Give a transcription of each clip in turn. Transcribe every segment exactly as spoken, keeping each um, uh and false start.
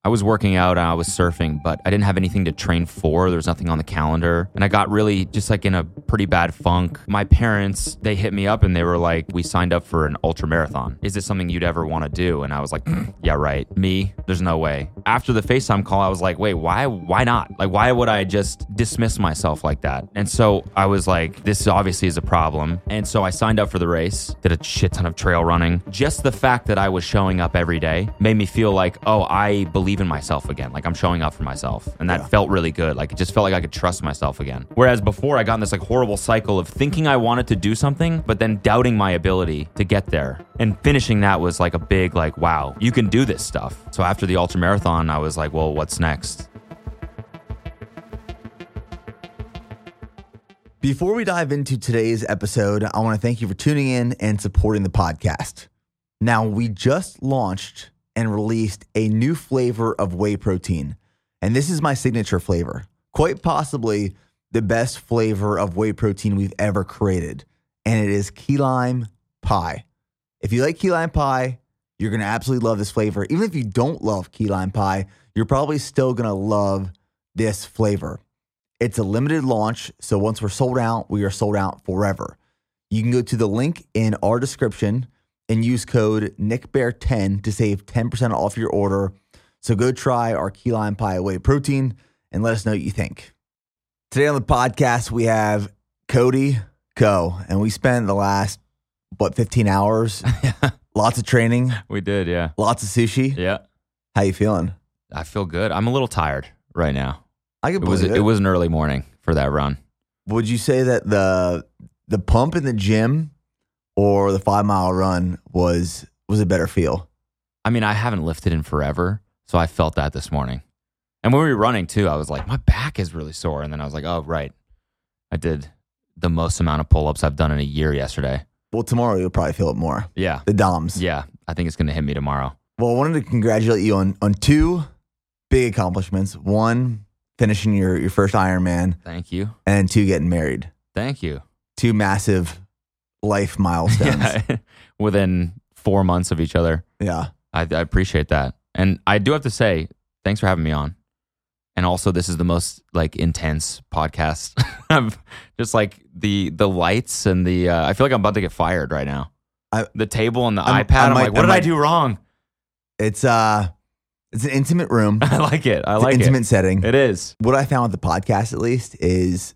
I was working out and I was surfing, but I didn't have anything to train for. There was nothing on the calendar. And I got really just like in a pretty bad funk. My parents, they hit me up and they were like, we signed up for an ultra marathon. Is this something you'd ever want to do? And I was like, yeah, right. Me? There's no way. After the FaceTime call, I was like, wait, why, why not? Like, why would I just dismiss myself like that? And so I was like, this obviously is a problem. And so I signed up for the race, did a shit ton of trail running. Just the fact that I was showing up every day made me feel like, oh, I believe in myself again. Like I'm showing up for myself. And that yeah. felt really good. Like it just felt like I could trust myself again. Whereas before I got in this like horrible cycle of thinking I wanted to do something, but then doubting my ability to get there. And finishing that was like a big like, wow, you can do this stuff. So after the ultra marathon, I was like, well, what's next? Before we dive into today's episode, I want to thank you for tuning in and supporting the podcast. Now, we just launched and released a new flavor of whey protein. And this is my signature flavor, quite possibly the best flavor of whey protein we've ever created. And it is key lime pie. If you like key lime pie, you're going to absolutely love this flavor. Even if you don't love key lime pie, you're probably still going to love this flavor. It's a limited launch, so once we're sold out, we are sold out forever. You can go to the link in our description and use code Nick Bear ten to save ten percent off your order. So go try our key lime pie whey protein and let us know what you think. Today on the podcast, we have Cody Ko, and we spent the last, what, fifteen hours? Lots of training. We did, yeah. Lots of sushi. Yeah. How you feeling? I feel good. I'm a little tired right now. I can it was believe it. It was an early morning for that run. Would you say that the the pump in the gym or the five mile run was was a better feel? I mean, I haven't lifted in forever, so I felt that this morning. And when we were running too, I was like, my back is really sore. And then I was like, oh, right. I did the most amount of pull-ups I've done in a year yesterday. Well, tomorrow you'll probably feel it more. Yeah. The D O M S. Yeah. I think it's going to hit me tomorrow. Well, I wanted to congratulate you on, on two big accomplishments. One, finishing your, your first Ironman. Thank you. And two, getting married. Thank you. Two massive life milestones. Yeah. Within four months of each other. Yeah. I, I appreciate that. And I do have to say, thanks for having me on. And also, this is the most like intense podcast. I've just like the the lights and the. Uh, I feel like I'm about to get fired right now. I, the table and the I'm, iPad. I'm might, like, what I did might, I do wrong? It's uh, it's an intimate room. I like it. I it's like an it. Intimate setting. It is. What I found with the podcast, at least, is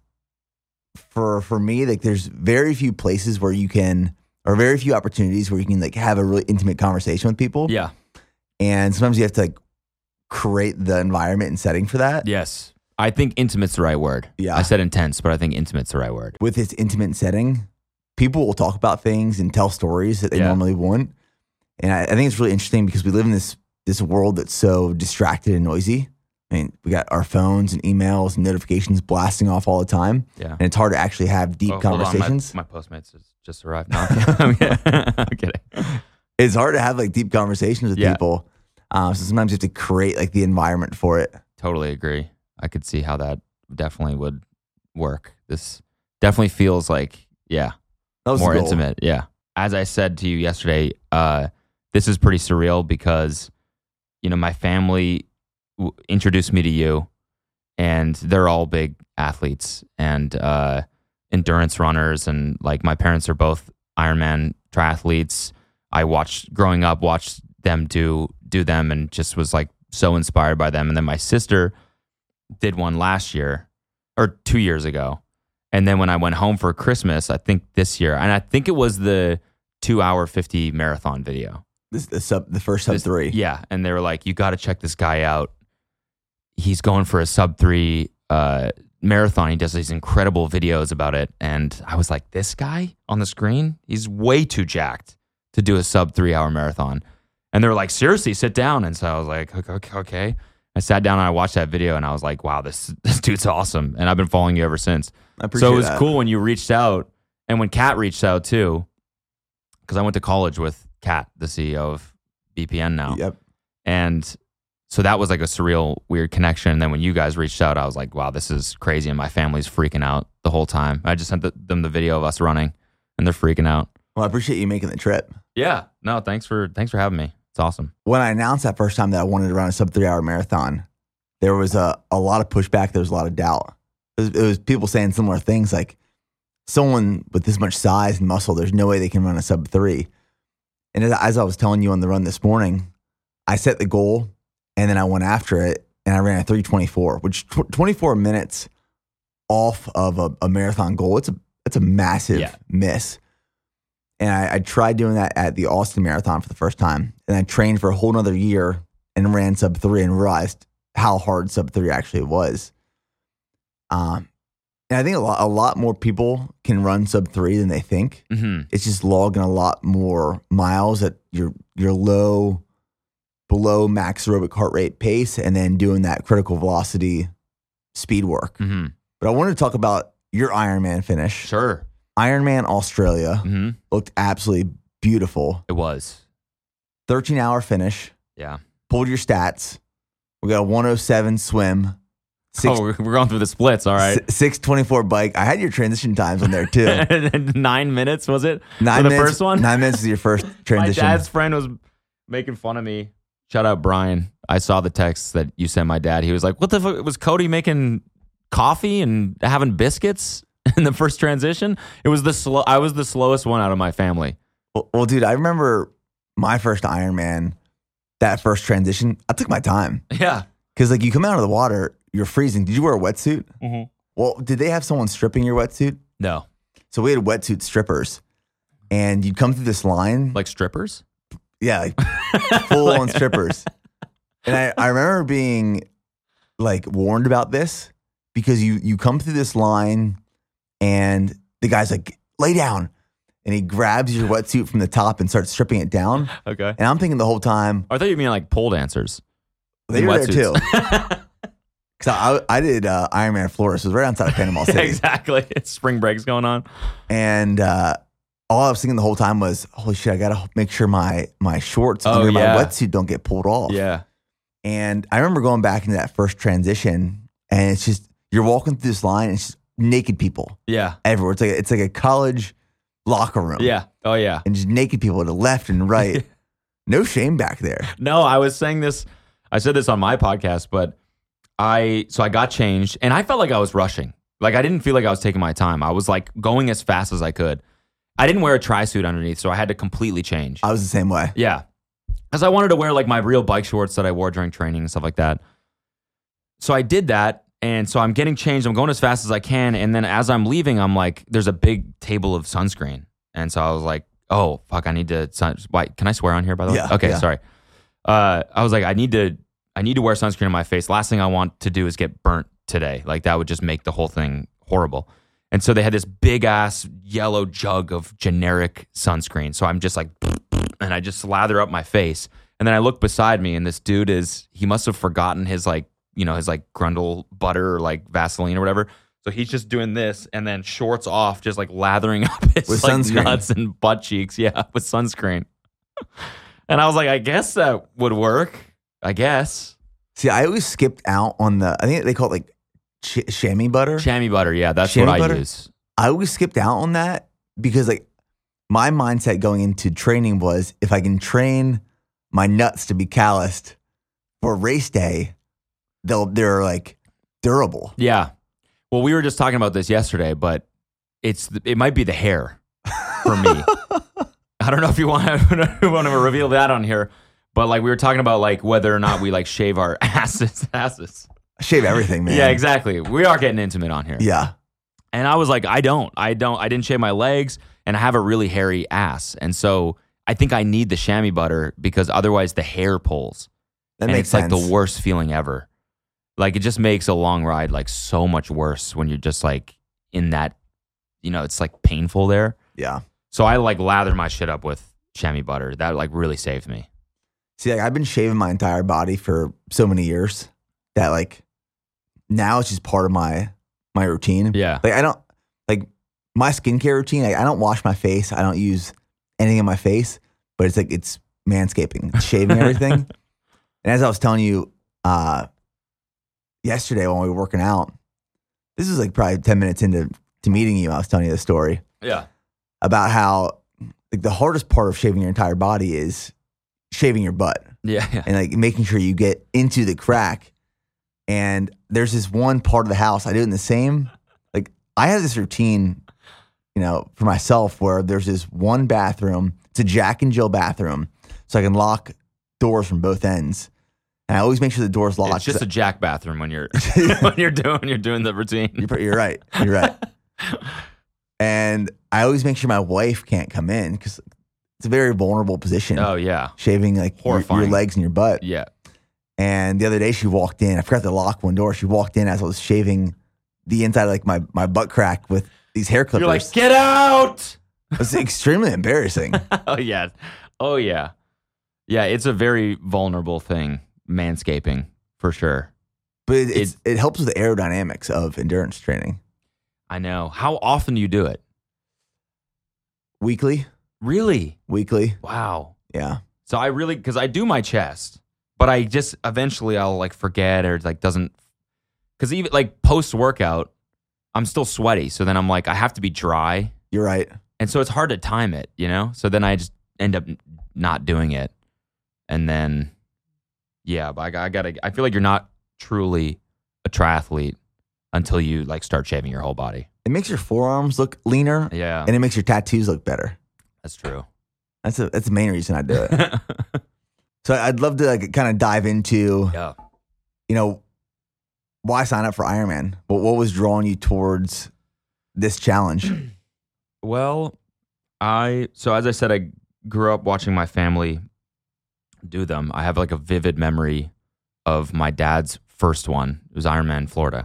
for for me, like there's very few places where you can, or very few opportunities where you can like have a really intimate conversation with people. Yeah. And sometimes you have to like create the environment and setting for that. Yes. I think intimate's the right word. Yeah. I said intense, but I think intimate's the right word. With this intimate setting, people will talk about things and tell stories that they yeah. normally wouldn't. And I, I think it's really interesting because we live in this this world that's so distracted and noisy. I mean, we got our phones and emails and notifications blasting off all the time. Yeah. And it's hard to actually have deep oh, conversations. My, my Postmates has just arrived. No, I'm kidding. I'm kidding. It's hard to have like deep conversations with yeah. people. Um, so sometimes you have to create like the environment for it. Totally agree. I could see how that definitely would work. This definitely feels like, yeah, more intimate. Yeah. As I said to you yesterday, uh, this is pretty surreal because, you know, my family w- introduced me to you and they're all big athletes and uh, endurance runners. And like my parents are both Ironman triathletes. I watched growing up, watched them do do them and just was like so inspired by them. And then my sister did one last year or two years ago. And then when I went home for Christmas, I think this year, and I think it was the two hour fifty marathon video. This the sub the first sub this, three. Yeah. And they were like, you got to check this guy out. He's going for a sub three uh, marathon. He does these incredible videos about it. And I was like, this guy on the screen, he's way too jacked to do a sub three hour marathon. And they were like, seriously, sit down. And so I was like, okay, okay. I sat down and I watched that video and I was like, wow, this this dude's awesome. And I've been following you ever since. I appreciate So it was that. cool when you reached out and when Kat reached out too, because I went to college with Kat, the C E O of B P N now. Yep. And so that was like a surreal, weird connection. And then when you guys reached out, I was like, wow, this is crazy. And my family's freaking out the whole time. I just sent the, them the video of us running and they're freaking out. Well, I appreciate you making the trip. Yeah. No, thanks for thanks for having me. It's awesome. When I announced that first time that I wanted to run a sub three hour marathon, there was a, a lot of pushback. There was a lot of doubt. It was, it was people saying similar things like, someone with this much size and muscle, there's no way they can run a sub three. And as, as I was telling you on the run this morning, I set the goal and then I went after it and I ran a three twenty-four, which tw- twenty-four minutes off of a, a marathon goal. It's a, it's a massive Yeah. miss. And I, I tried doing that at the Austin Marathon for the first time. And I trained for a whole nother year and ran sub three and realized how hard sub three actually was. Um, and I think a lot, a lot more people can run sub three than they think. Mm-hmm. It's just logging a lot more miles at your your low, below max aerobic heart rate pace, and then doing that critical velocity speed work. Mm-hmm. But I wanted to talk about your Ironman finish. Sure. Ironman Australia Mm-hmm. looked absolutely beautiful. It was. thirteen hour finish. Yeah. Pulled your stats. We got a one oh seven swim. Six, oh, we're we're going through the splits. All right. six twenty-four bike. I had your transition times on there too. Nine minutes, was it? Nine For the minutes, first one? Nine minutes is your first transition. My dad's friend was making fun of me. Shout out, Brian. I saw the text that you sent my dad. He was like, what the fuck? Was Cody making coffee and having biscuits in the first transition? It was the slow. I was the slowest one out of my family. Well, well, dude, I remember my first Ironman, that first transition. I took my time Yeah. because, like, you come out of the water, you're freezing. Did you wear a wetsuit? Mm-hmm. Well, did they have someone stripping your wetsuit? No. So we had wetsuit strippers, and you'd come through this line, Like strippers? yeah, like full on strippers. And I, I remember being like warned about this because you you come through this line, and the guy's like, lay down. And he grabs your wetsuit from the top and starts stripping it down. Okay. And I'm thinking the whole time, I thought you mean like pole dancers. they In were there wetsuits. too. Because I, I did uh, Ironman Florida, so it was right outside of Panama City. Exactly. It's spring break's going on. And uh, all I was thinking the whole time was, holy shit, I got to make sure my my shorts Oh, under yeah. my wetsuit don't get pulled off. Yeah. And I remember going back into that first transition, and it's just, you're walking through this line, and it's just naked people Yeah. everywhere. It's like, it's like a college locker room. Yeah. Oh, yeah. And just naked people to the left and right. No shame back there. No, I was saying this. I said this on my podcast, but I, so I got changed and I felt like I was rushing. Like I didn't feel like I was taking my time. I was like going as fast as I could. I didn't wear a tri-suit underneath, so I had to completely change. I was the same way. Yeah. Because I wanted to wear like my real bike shorts that I wore during training and stuff like that. So I did that. And so I'm getting changed. I'm going as fast as I can. And then as I'm leaving, I'm like, there's a big table of sunscreen. And so I was like, oh, fuck, I need to, sun- why, can I swear on here, by the way? Yeah, Okay, yeah. sorry. Uh, I was like, I need to, I need to wear sunscreen on my face. Last thing I want to do is get burnt today. Like that would just make the whole thing horrible. And so they had this big ass yellow jug of generic sunscreen. So I'm just like, and I just slather up my face. And then I look beside me and this dude is, he must have forgotten his like, you know, his like Grundle butter or like Vaseline or whatever. So he's just doing this and then shorts off, just like lathering up his With like sunscreen. nuts and butt cheeks. Yeah, with sunscreen. And I was like, I guess that would work. I guess. See, I always skipped out on the, I think they call it like ch- chamois butter. Chamois butter. Yeah, that's Chamois what I butter? use. I always skipped out on that because like my mindset going into training was if I can train my nuts to be calloused for race day, they'll, they're like durable. Yeah. Well, we were just talking about this yesterday, but it's the, it might be the hair for me. I don't know if you want to want to reveal that on here, but like we were talking about like whether or not we like shave our asses. asses. I shave everything, man. Yeah, exactly. We are getting intimate on here. Yeah. And I was like, I don't, I don't, I didn't shave my legs, and I have a really hairy ass, and so I think I need the chamois butter because otherwise the hair pulls, That and makes it's sense. like the worst feeling ever. Like it just makes a long ride like so much worse when you're just like in that, you know, it's like painful there. Yeah. So I like lather my shit up with chamois butter. That like really saved me. See, like I've been shaving my entire body for so many years that like now it's just part of my my routine. Yeah. Like I don't like my skincare routine. Like, I don't wash my face. I don't use anything on my face. But it's like it's manscaping, it's shaving everything. And as I was telling you uh, yesterday when we were working out, this is like probably ten minutes into to meeting you. I was telling you the story Yeah. about how like the hardest part of shaving your entire body is shaving your butt Yeah. yeah. and like making sure you get into the crack. And there's this one part of the house I do it in the same. Like I have this routine, you know, for myself where there's this one bathroom. It's a Jack and Jill bathroom, so I can lock doors from both ends. And I always make sure the door's locked. It's just a Jack bathroom when you're when you're doing you're doing the routine. You're, you're right. You're right. And I always make sure my wife can't come in because it's a very vulnerable position. Oh yeah, shaving like your, your legs and your butt. Yeah. And the other day she walked in. I forgot to lock one door. She walked in as I was shaving the inside of like my, my butt crack with these hair clippers. You're like, get out! It's extremely embarrassing. Oh yeah, oh yeah, yeah. It's a very vulnerable thing, manscaping for sure. But it, it's, it, it helps with the aerodynamics of endurance training. I know. How often do you do it? Weekly. Really? Weekly. Wow. Yeah. So I really, because I do my chest. But I just eventually I'll like forget or like doesn't, because even like post workout, I'm still sweaty. So then I'm like, I have to be dry. You're right. And so it's hard to time it, you know? So then I just end up not doing it. And then, yeah, but I, I gotta, I feel like you're not truly a triathlete until you like start shaving your whole body. It makes your forearms look leaner. Yeah. And it makes your tattoos look better. That's true. That's a, that's the main reason I do it. So I'd love to like kind of dive into, yeah. you know, why sign up for Ironman? What what was drawing you towards this challenge? Well, I so as I said, I grew up watching my family do them. I have like a vivid memory of my dad's first one. It was Ironman Florida,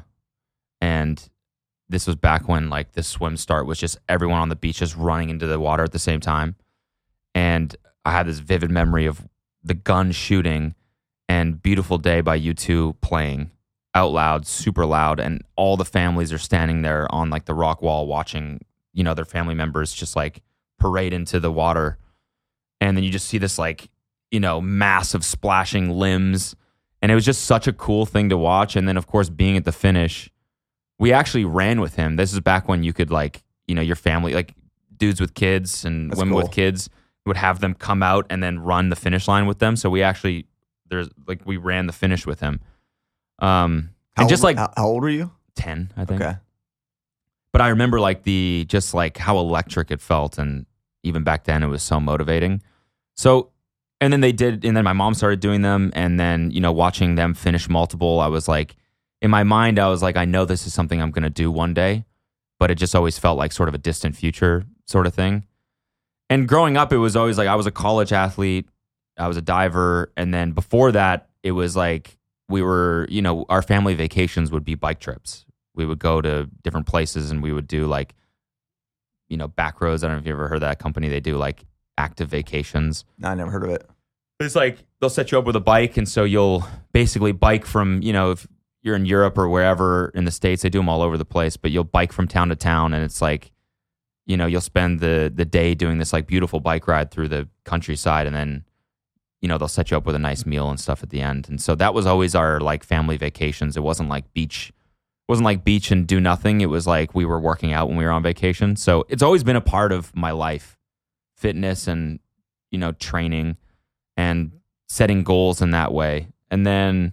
and this was back when like the swim start was just everyone on the beach just running into the water at the same time, and I had this vivid memory of the gun shooting and Beautiful Day by U two playing out loud, super loud. And all the families are standing there on like the rock wall watching, you know, their family members just like parade into the water. And then you just see this like, you know, massive splashing limbs. And it was just such a cool thing to watch. And then of course, being at the finish, we actually ran with him. This is back when you could like, you know, your family, like dudes with kids and That's women cool. with kids, would have them come out and then run the finish line with them. So we actually, there's like, we ran the finish with him. Um, How and just old, like how, how old were you? ten, I think. Okay. But I remember like the, just like how electric it felt. And even back then it was so motivating. So, and then they did, and then my mom started doing them. And then, you know, watching them finish multiple, I was like, in my mind, I was like, I know this is something I'm going to do one day, but it just always felt like sort of a distant future sort of thing. And growing up, it was always like I was a college athlete, I was a diver, and then before that, it was like we were, you know, our family vacations would be bike trips. We would go to different places and we would do like, you know, back roads. I don't know if you ever heard of that company. They do like active vacations. No, I never heard of it. It's like they'll set you up with a bike, and so you'll basically bike from, you know, if you're in Europe or wherever in the States, they do them all over the place, but you'll bike from town to town, and it's like, you know, you'll spend the the day doing this like beautiful bike ride through the countryside, and then, you know, they'll set you up with a nice meal and stuff at the end. And so that was always our like family vacations. It wasn't like beach, it wasn't like beach and do nothing. It was like we were working out when we were on vacation. So it's always been a part of my life, fitness and, you know, training and setting goals in that way. And then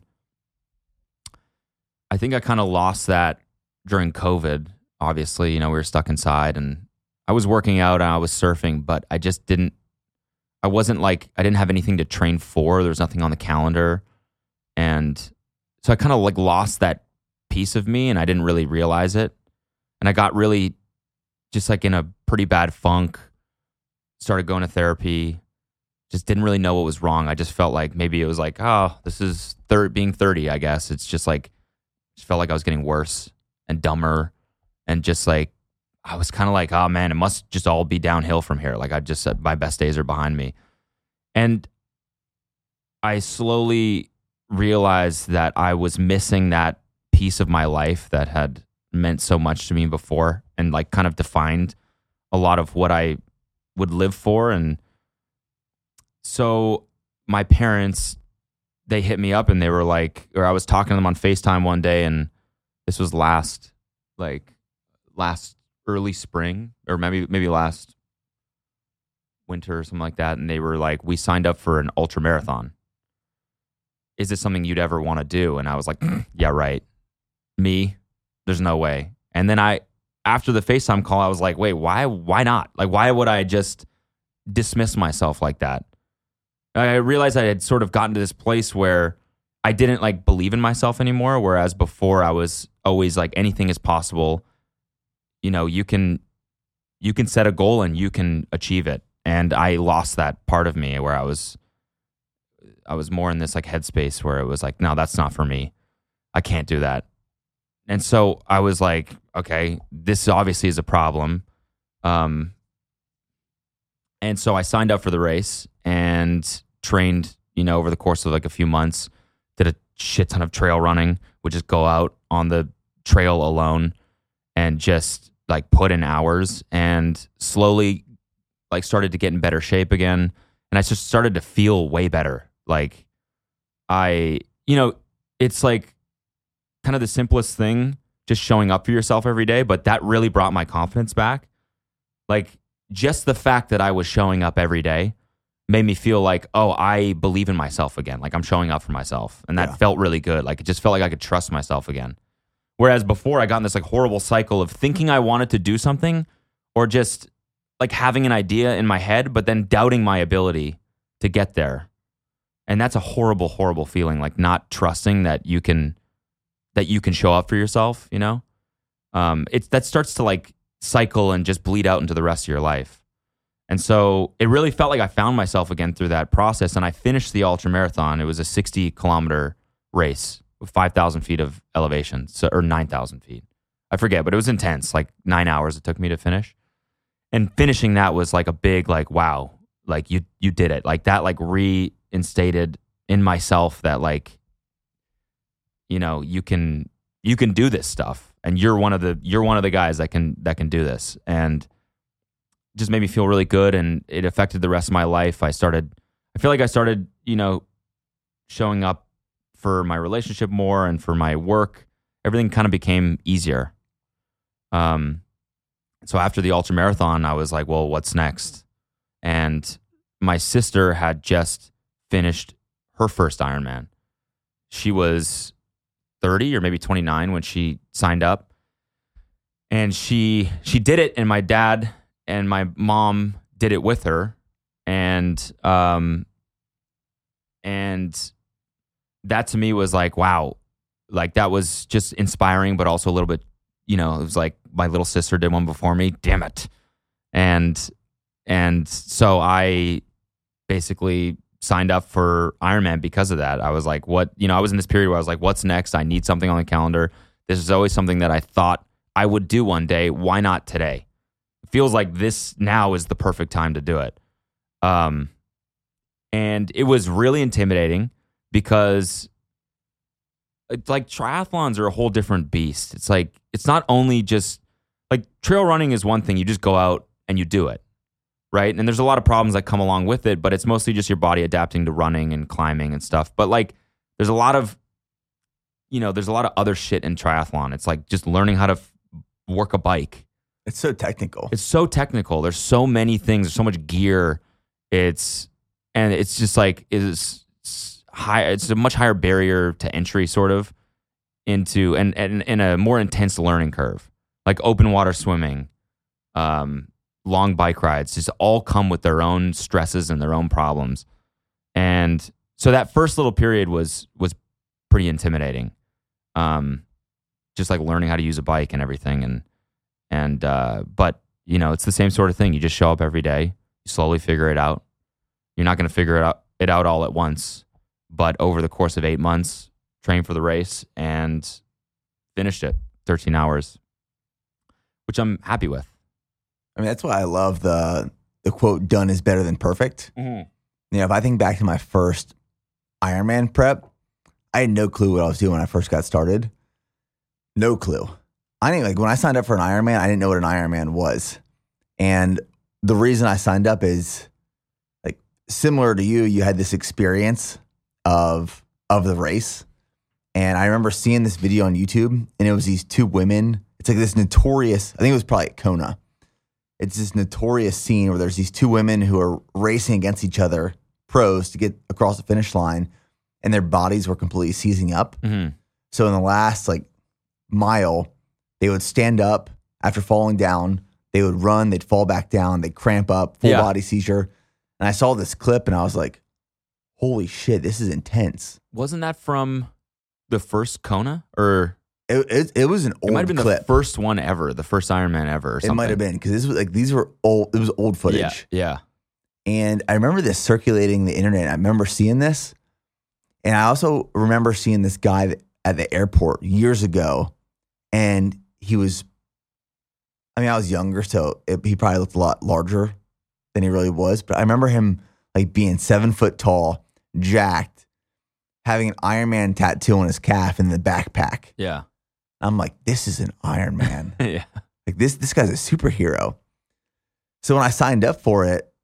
I think I kind of lost that during COVID. Obviously, you know, we were stuck inside and I was working out and I was surfing, but I just didn't, I wasn't like, I didn't have anything to train for. There was nothing on the calendar. And so I kind of like lost that piece of me and I didn't really realize it. And I got really just like in a pretty bad funk, started going to therapy, just didn't really know what was wrong. I just felt like maybe it was like, oh, this is thir- being thirty, I guess. It's just like, just felt like I was getting worse and dumber and just like, I was kind of like, oh man, it must just all be downhill from here. Like I just said, my best days are behind me. And I slowly realized that I was missing that piece of my life that had meant so much to me before and like kind of defined a lot of what I would live for. And so my parents, they hit me up and they were like, or I was talking to them on FaceTime one day, and this was last, like last early spring, or maybe maybe last winter or something like that, and they were like, we signed up for an ultra marathon. Is this something you'd ever want to do? And I was like, yeah, right. Me? There's no way. And then I, after the FaceTime call, I was like, wait, why, why not? Like, why would I just dismiss myself like that? I realized I had sort of gotten to this place where I didn't like believe in myself anymore. Whereas before I was always like, anything is possible. You know, you can, you can set a goal and you can achieve it. And I lost that part of me where I was, I was more in this like headspace where it was like, no, that's not for me. I can't do that. And so I was like, okay, this obviously is a problem. Um, and so I signed up for the race and trained, you know, over the course of like a few months, did a shit ton of trail running, would just go out on the trail alone and just like put in hours and slowly like started to get in better shape again. And I just started to feel way better. Like I, you know, it's like kind of the simplest thing, just showing up for yourself every day. But that really brought my confidence back. Like just the fact that I was showing up every day made me feel like, oh, I believe in myself again. Like I'm showing up for myself. And that yeah. felt really good. Like it just felt like I could trust myself again. Whereas before I got in this like horrible cycle of thinking I wanted to do something or just like having an idea in my head, but then doubting my ability to get there. And that's a horrible, horrible feeling, like not trusting that you can that you can show up for yourself, you know? Um, it's that starts to like cycle and just bleed out into the rest of your life. And so it really felt like I found myself again through that process. And I finished the ultra marathon. It was a sixty kilometer race with five thousand feet of elevation, so, or nine thousand feet. I forget, but it was intense, like nine hours it took me to finish. And finishing that was like a big, like, wow, like you you did it. Like that like reinstated in myself that like, you know, you can you can do this stuff. And you're one of the you're one of the guys that can that can do this. And just made me feel really good, and it affected the rest of my life. I started I feel like I started, you know, showing up for my relationship more and for my work. Everything kind of became easier. Um So after the ultra marathon, I was like, well, what's next? And my sister had just finished her first Ironman. She was thirty or maybe twenty-nine when she signed up. And she she did it, and my dad and my mom did it with her. And um and that to me was like, wow, like that was just inspiring, but also a little bit, you know, it was like my little sister did one before me. Damn it. And and so I basically signed up for Ironman because of that. I was like, what, you know, I was in this period where I was like, what's next? I need something on the calendar. This is always something that I thought I would do one day. Why not today? It feels like this now is the perfect time to do it. Um, and it was really intimidating because it's like triathlons are a whole different beast. It's like, it's not only just like trail running is one thing. You just go out and you do it, right? And there's a lot of problems that come along with it, but it's mostly just your body adapting to running and climbing and stuff. But like, there's a lot of, you know, there's a lot of other shit in triathlon. It's like just learning how to f- work a bike. It's so technical. It's so technical. There's so many things. There's so much gear. It's, and it's just like, it's, high, it's a much higher barrier to entry sort of into, and, and, and a more intense learning curve, like open water swimming, um, long bike rides, just all come with their own stresses and their own problems. And so that first little period was, was pretty intimidating. Um, just like learning how to use a bike and everything. And, and, uh, but you know, it's the same sort of thing. You just show up every day, you slowly figure it out. You're not going to figure it out, it out all at once. But over the course of eight months, trained for the race and finished it, thirteen hours, which I'm happy with. I mean, that's why I love the the quote, done is better than perfect. Mm-hmm. You know, if I think back to my first Ironman prep, I had no clue what I was doing when I first got started. No clue. I didn't, like when I signed up for an Ironman, I didn't know what an Ironman was. And the reason I signed up is like similar to you, you had this experience of of the race. And I remember seeing this video on YouTube, and it was these two women. It's like this notorious, I think it was probably at Kona. it's this notorious scene where there's these two women who are racing against each other, pros, to get across the finish line, and their bodies were completely seizing up. Mm-hmm. So in the last like mile, they would stand up after falling down. They would run. They'd fall back down. They'd cramp up, full Yeah. body seizure. And I saw this clip and I was like, holy shit, this is intense. Wasn't that from the first Kona? Or It, it, it was an old it might have been clip. the first one ever, the first Ironman ever or It something. might have been because this was like these were old. It was old footage. Yeah, yeah. And I remember this circulating the internet. I remember seeing this. And I also remember seeing this guy that, at the airport years ago. And he was, I mean, I was younger, so it, he probably looked a lot larger than he really was. But I remember him like being seven foot tall, jacked, having an Iron Man tattoo on his calf and the backpack. Yeah. I'm like, this is an Iron Man. Yeah. Like this, this guy's a superhero. So when I signed up for it,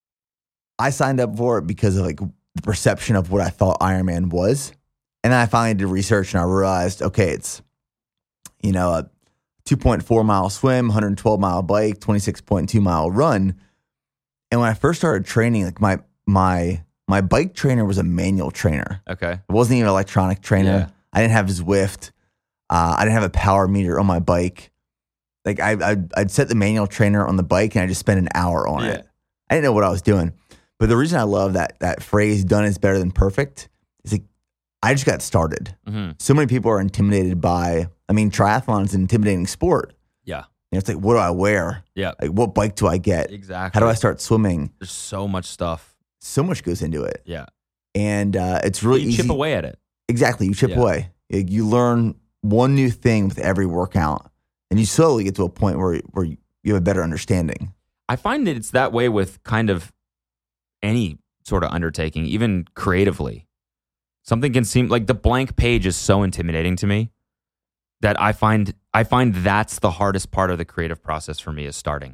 I signed up for it because of like the perception of what I thought Iron Man was. And then I finally did research and I realized, okay, it's, you know, a two point four mile swim, one hundred twelve mile bike, twenty-six point two mile run. And when I first started training, like my, my, my bike trainer was a manual trainer. Okay. It wasn't even an electronic trainer. Yeah. I didn't have Zwift. Uh, I didn't have a power meter on my bike. Like I, I'd, I'd set the manual trainer on the bike and I just spent an hour on Yeah. it. I didn't know what I was doing. But the reason I love that that phrase "done is better than perfect" is like I just got started. Mm-hmm. So many people are intimidated by. I mean, triathlon is an intimidating sport. Yeah. And it's like, what do I wear? Yeah. Like, what bike do I get? Exactly. How do I start swimming? There's so much stuff. So much goes into it, Yeah. and uh, it's really you easy. chip away at it. Exactly, you chip Yeah. away. Like, you learn one new thing with every workout, and you slowly get to a point where where you have a better understanding. I find that it's that way with kind of any sort of undertaking, even creatively. Something can seem like the blank page is so intimidating to me that I find I find that's the hardest part of the creative process for me is starting.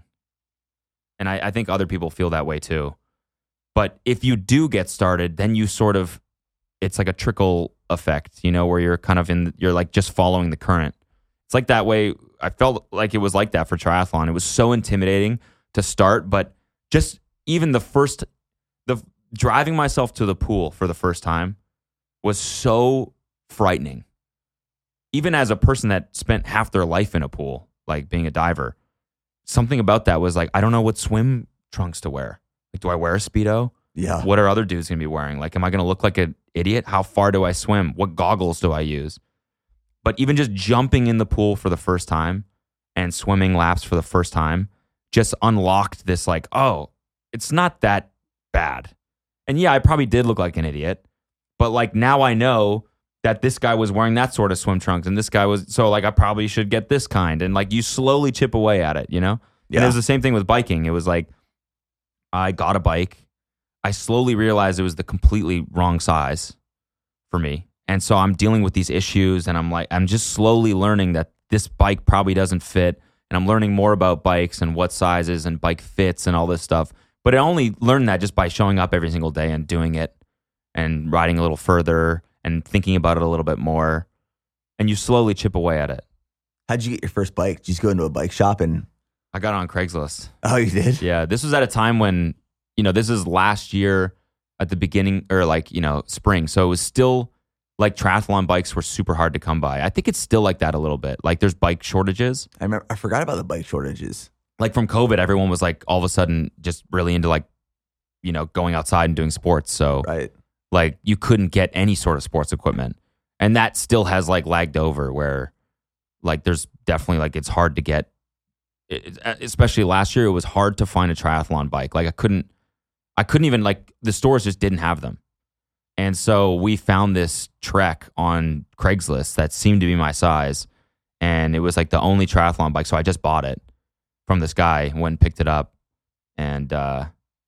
And I, I think other people feel that way too. But if you do get started, then you sort of, it's like a trickle effect, you know, where you're kind of in, you're like just following the current. It's like that way. I felt like it was like that for triathlon. It was so intimidating to start, but just even the first, the driving myself to the pool for the first time was so frightening. Even as a person that spent half their life in a pool, like being a diver, something about that was like, I don't know what swim trunks to wear. Like, do I wear a Speedo? Yeah. What are other dudes going to be wearing? Like, am I going to look like an idiot? How far do I swim? What goggles do I use? But even just jumping in the pool for the first time and swimming laps for the first time just unlocked this like, oh, it's not that bad. And yeah, I probably did look like an idiot, but like now I know that this guy was wearing that sort of swim trunks and this guy was, so like I probably should get this kind. And like you slowly chip away at it, you know? Yeah. And it was the same thing with biking. It was like, I got a bike. I slowly realized it was the completely wrong size for me. And so I'm dealing with these issues and I'm like, I'm just slowly learning that this bike probably doesn't fit. And I'm learning more about bikes and what sizes and bike fits and all this stuff. But I only learned that just by showing up every single day and doing it and riding a little further and thinking about it a little bit more. And you slowly chip away at it. How'd you get your first bike? Did you just go into a bike shop and? I got on Craigslist. Oh, you did? Yeah. This was at a time when, you know, this is last year at the beginning or like, you know, spring. So it was still like triathlon bikes were super hard to come by. I think it's still like that a little bit. Like there's bike shortages. I remember. I forgot about the bike shortages. Like from COVID, everyone was like all of a sudden just really into like, you know, going outside and doing sports. So Right. like you couldn't get any sort of sports equipment. And that still has like lagged over where like there's definitely like it's hard to get, it, especially last year, it was hard to find a triathlon bike. Like I couldn't, I couldn't even like the stores just didn't have them. And so we found this Trek on Craigslist that seemed to be my size. And it was like the only triathlon bike. So I just bought it from this guy, went and picked it up. And uh,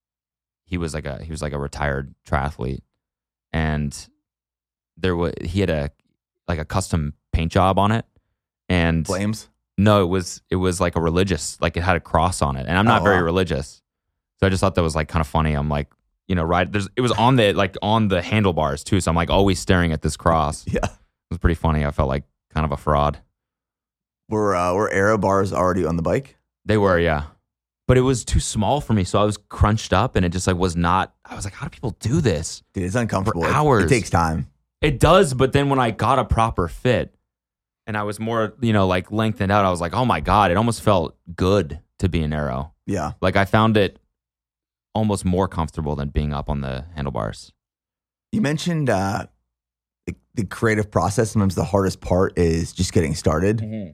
he was like a, he was like a retired triathlete. And there was, he had a, like a custom paint job on it. And Flames? no, it was, it was like a religious, like it had a cross on it. And I'm not Oh, very wow. religious. So I just thought that was like kind of funny. I'm like, you know, right. There's, it was on the, like on the handlebars too. So I'm like always staring at this cross. Yeah. It was pretty funny. I felt like kind of a fraud. Were uh, were aero bars already on the bike? They were, yeah. but it was too small for me. So I was crunched up and it just like was not, I was like, how do people do this? Dude, it's uncomfortable. For It- hours. It, takes time. It does. But then when I got a proper fit and I was more, you know, like lengthened out, I was like, oh my God, it almost felt good to be an Aero. Yeah. Like I found it almost more comfortable than being up on the handlebars. You mentioned uh, the, the creative process. Sometimes the hardest part is just getting started. Mm-hmm.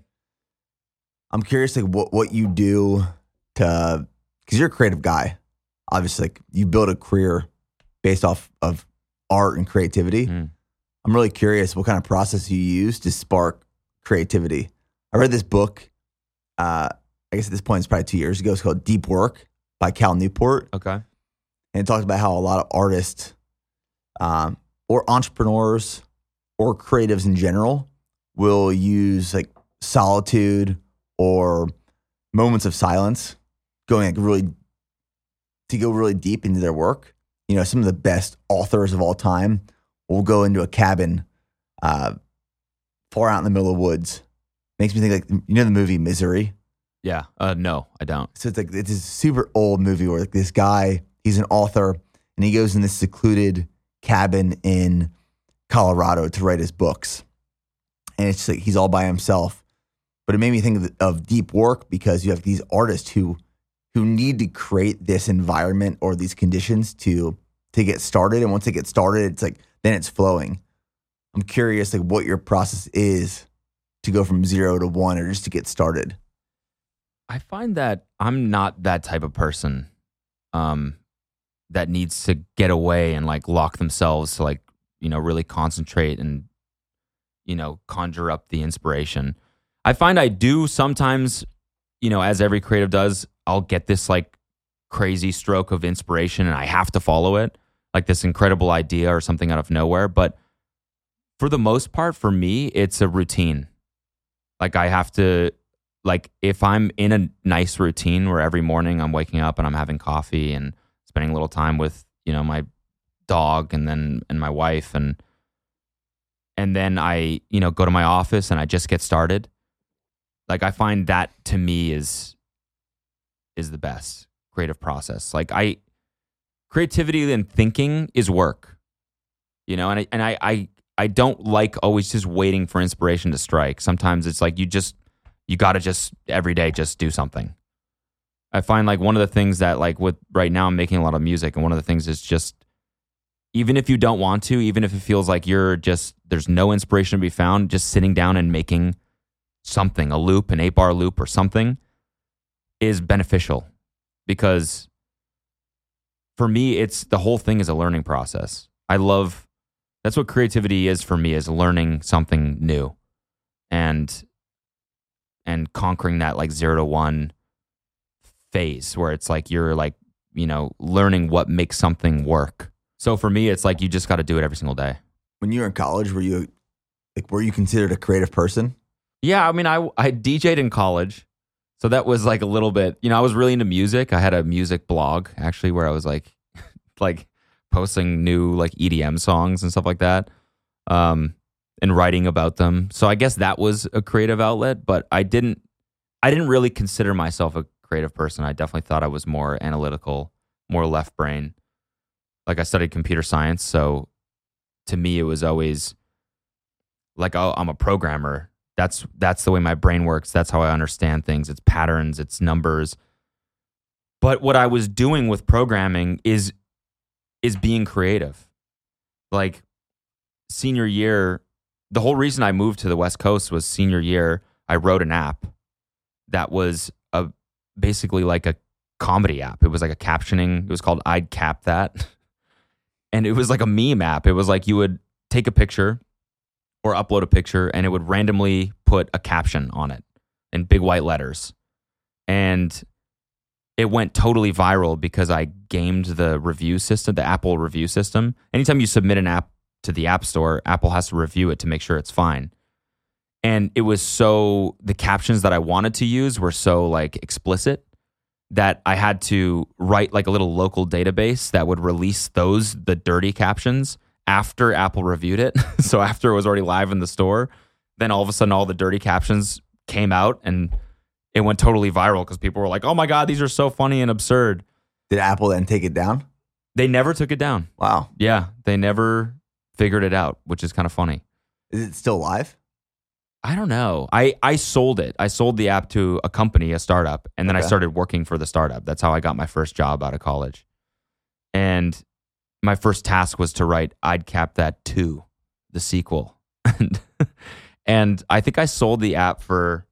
I'm curious, like what, what you do to, because you're a creative guy. Obviously, like you build a career based off of art and creativity. Mm. I'm really curious what kind of process you use to spark creativity. I read this book, uh, I guess at this point it's probably two years ago. It's called Deep Work by Cal Newport. Okay. And it talks about how a lot of artists um, or entrepreneurs or creatives in general will use like solitude or moments of silence going like really to go really deep into their work. You know, some of the best authors of all time will go into a cabin uh, far out in the middle of the woods. Makes me think like, you know, the movie Misery? Yeah. Uh, no, I don't. So it's like, it's a super old movie where like this guy, he's an author and he goes in this secluded cabin in Colorado to write his books. And it's just like, he's all by himself. But it made me think of, of Deep Work because you have these artists who who need to create this environment or these conditions to to get started. And once they get started, it's like, then it's flowing. I'm curious like what your process is to go from zero to one or just to get started. I find that I'm not that type of person um, that needs to get away and like lock themselves to like, you know, really concentrate and, you know, conjure up the inspiration. I find I do sometimes, you know, as every creative does, I'll get this like crazy stroke of inspiration and I have to follow it, like this incredible idea or something out of nowhere. But for the most part, for me, it's a routine. Like I have to, like if I'm in a nice routine where every morning I'm waking up and I'm having coffee and spending a little time with, you know, my dog and then and my wife and and then I, you know, go to my office and I just get started. Like I find that to me is is the best creative process. Like I creativity and thinking is work. You know, and I and I I I don't like always just waiting for inspiration to strike. Sometimes it's like you just you got to just every day just do something. I find like one of the things that like with right now I'm making a lot of music and one of the things is just even if you don't want to, even if it feels like you're just there's no inspiration to be found, just sitting down and making something, a loop, an eight bar loop or something is beneficial because for me, it's the whole thing is a learning process. I love, that's what creativity is for me is learning something new and, and conquering that like zero to one phase where it's like, you're like, you know, learning what makes something work. So for me, it's like, you just got to do it every single day. When you were in college, were you like, were you considered a creative person? Yeah. I mean, I, I D J'd in college. So that was like a little bit, you know, I was really into music. I had a music blog actually where I was like, like posting new like E D M songs and stuff like that, um, and writing about them. So I guess that was a creative outlet, but I didn't, I didn't really consider myself a creative person. I definitely thought I was more analytical, more left brain. Like I studied computer science. So to me, it was always like, oh, I'm a programmer. That's that's the way my brain works. That's how I understand things. It's patterns, it's numbers. But what I was doing with programming is is being creative. Like senior year, the whole reason I moved to the West Coast was senior year, I wrote an app that was a basically like a comedy app. It was like a captioning. It was called I'd Cap That. And it was like a meme app. It was like you would take a picture or upload a picture and it would randomly put a caption on it in big white letters. And it went totally viral because I gamed the review system, the Apple review system. Anytime you submit an app to the App Store, Apple has to review it to make sure it's fine. And it was so, the captions that I wanted to use were so like explicit that I had to write like a little local database that would release those, the dirty captions, after Apple reviewed it. So after it was already live in the store, then all of a sudden all the dirty captions came out and it went totally viral because people were like, oh my God, these are so funny and absurd. Did Apple then take it down? They never took it down. Wow. Yeah, they never figured it out, which is kind of funny. Is it still live? I don't know. I, I sold it. I sold the app to a company, a startup, and then Okay. I started working for the startup. That's how I got my first job out of college. And my first task was to write I'd Cap That two, the sequel. and, and I think I sold the app for,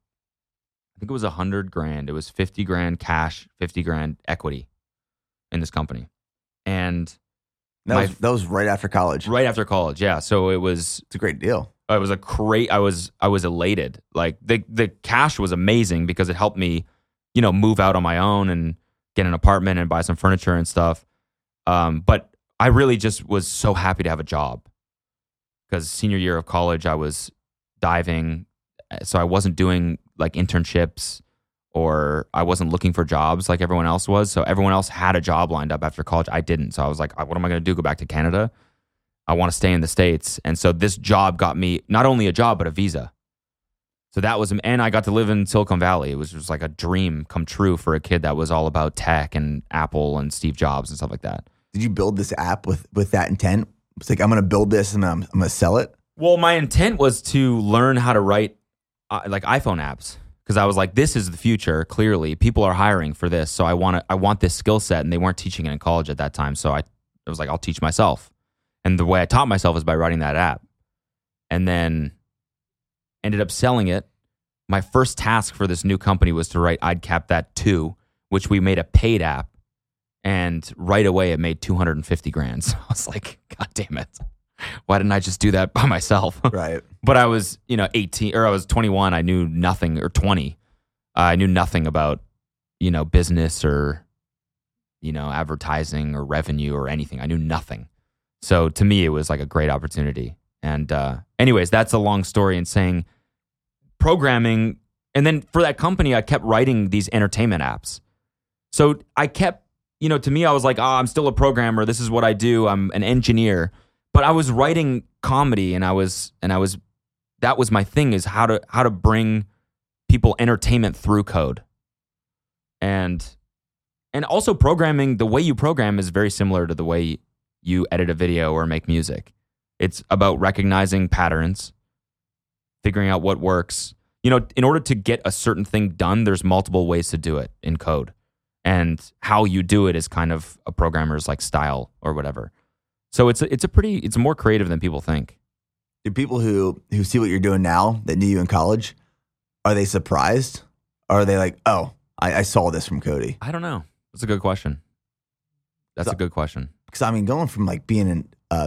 I think it was a hundred grand. It was fifty grand cash, fifty grand equity in this company. And That, My- was, that was right after college. right after college, yeah. So it was It's a great deal. it was a great I was I was elated. Like the the cash was amazing because it helped me, you know, move out on my own and get an apartment and buy some furniture and stuff. Um, but I really just was so happy to have a job. Because senior year of college I was diving, so I wasn't doing like internships or I wasn't looking for jobs like everyone else was. So everyone else had a job lined up after college. I didn't. So I was like, what am I going to do? Go back to Canada? I want to stay in the States. And so this job got me not only a job, but a visa. So that was, and I got to live in Silicon Valley. It was just like a dream come true for a kid that was all about tech and Apple and Steve Jobs and stuff like that. Did you build this app with, with that intent? It's like, I'm going to build this and I'm, I'm going to sell it? Well, my intent was to learn how to write uh, like iPhone apps. Because I was like, this is the future. Clearly, people are hiring for this, so I want to. I want this skill set, and they weren't teaching it in college at that time. So I, I was like, I'll teach myself. And the way I taught myself is by writing that app, and then ended up selling it. My first task for this new company was to write I'd Cap That two, which we made a paid app, and right away it made two hundred fifty grand. So I was like, God damn it, why didn't I just do that by myself? Right. But I was, you know, eighteen or I was twenty-one. I knew nothing, or twenty. Uh, I knew nothing about, you know, business or, you know, advertising or revenue or anything. I knew nothing. So to me, it was like a great opportunity. And uh, anyways, that's a long story in saying programming. And then for that company, I kept writing these entertainment apps. So I kept, you know, to me, I was like, oh, I'm still a programmer. This is what I do. I'm an engineer. But I was writing comedy, and I was, and I was, that was my thing, is how to how to bring people entertainment through code, and and also programming. The way you program is very similar to the way you edit a video or make music. It's about recognizing patterns, figuring out what works. You know, in order to get a certain thing done, there's multiple ways to do it in code, and how you do it is kind of a programmer's like style or whatever. So it's a, it's a pretty, it's more creative than people think. Do people who, who see what you're doing now that knew you in college, are they surprised? Or are they like, oh, I, I saw this from Cody? I don't know. That's a good question. That's So- a good question. Because I mean, going from like being an uh,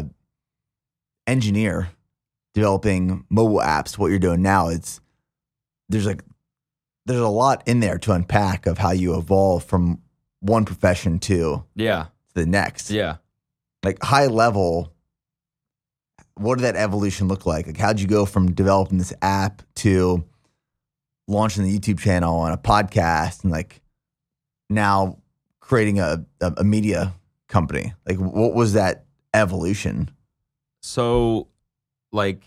engineer, developing mobile apps, to what you're doing now, it's there's like there's a lot in there to unpack of how you evolve from one profession to Yeah. the next. Yeah. Like high level, what did that evolution look like? Like how'd you go from developing this app to launching the YouTube channel and a podcast and like now creating a, a, a media company? Like what was that evolution? So, like,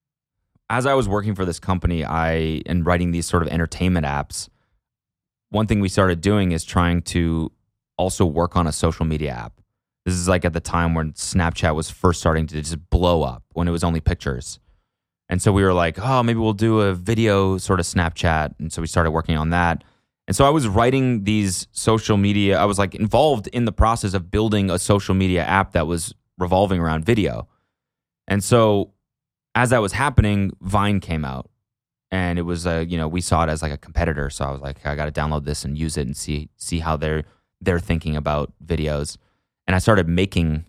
as I was working for this company, I and writing these sort of entertainment apps, one thing we started doing is trying to also work on a social media app. This is like at the time when Snapchat was first starting to just blow up, when it was only pictures. And so we were like, oh, maybe we'll do a video sort of Snapchat. And so we started working on that. And so I was writing these social media, I was like involved in the process of building a social media app that was revolving around video. And so as that was happening, Vine came out. And it was, uh, you know, we saw it as like a competitor. So I was like, I got to download this and use it and see see how they're they're thinking about videos. And I started making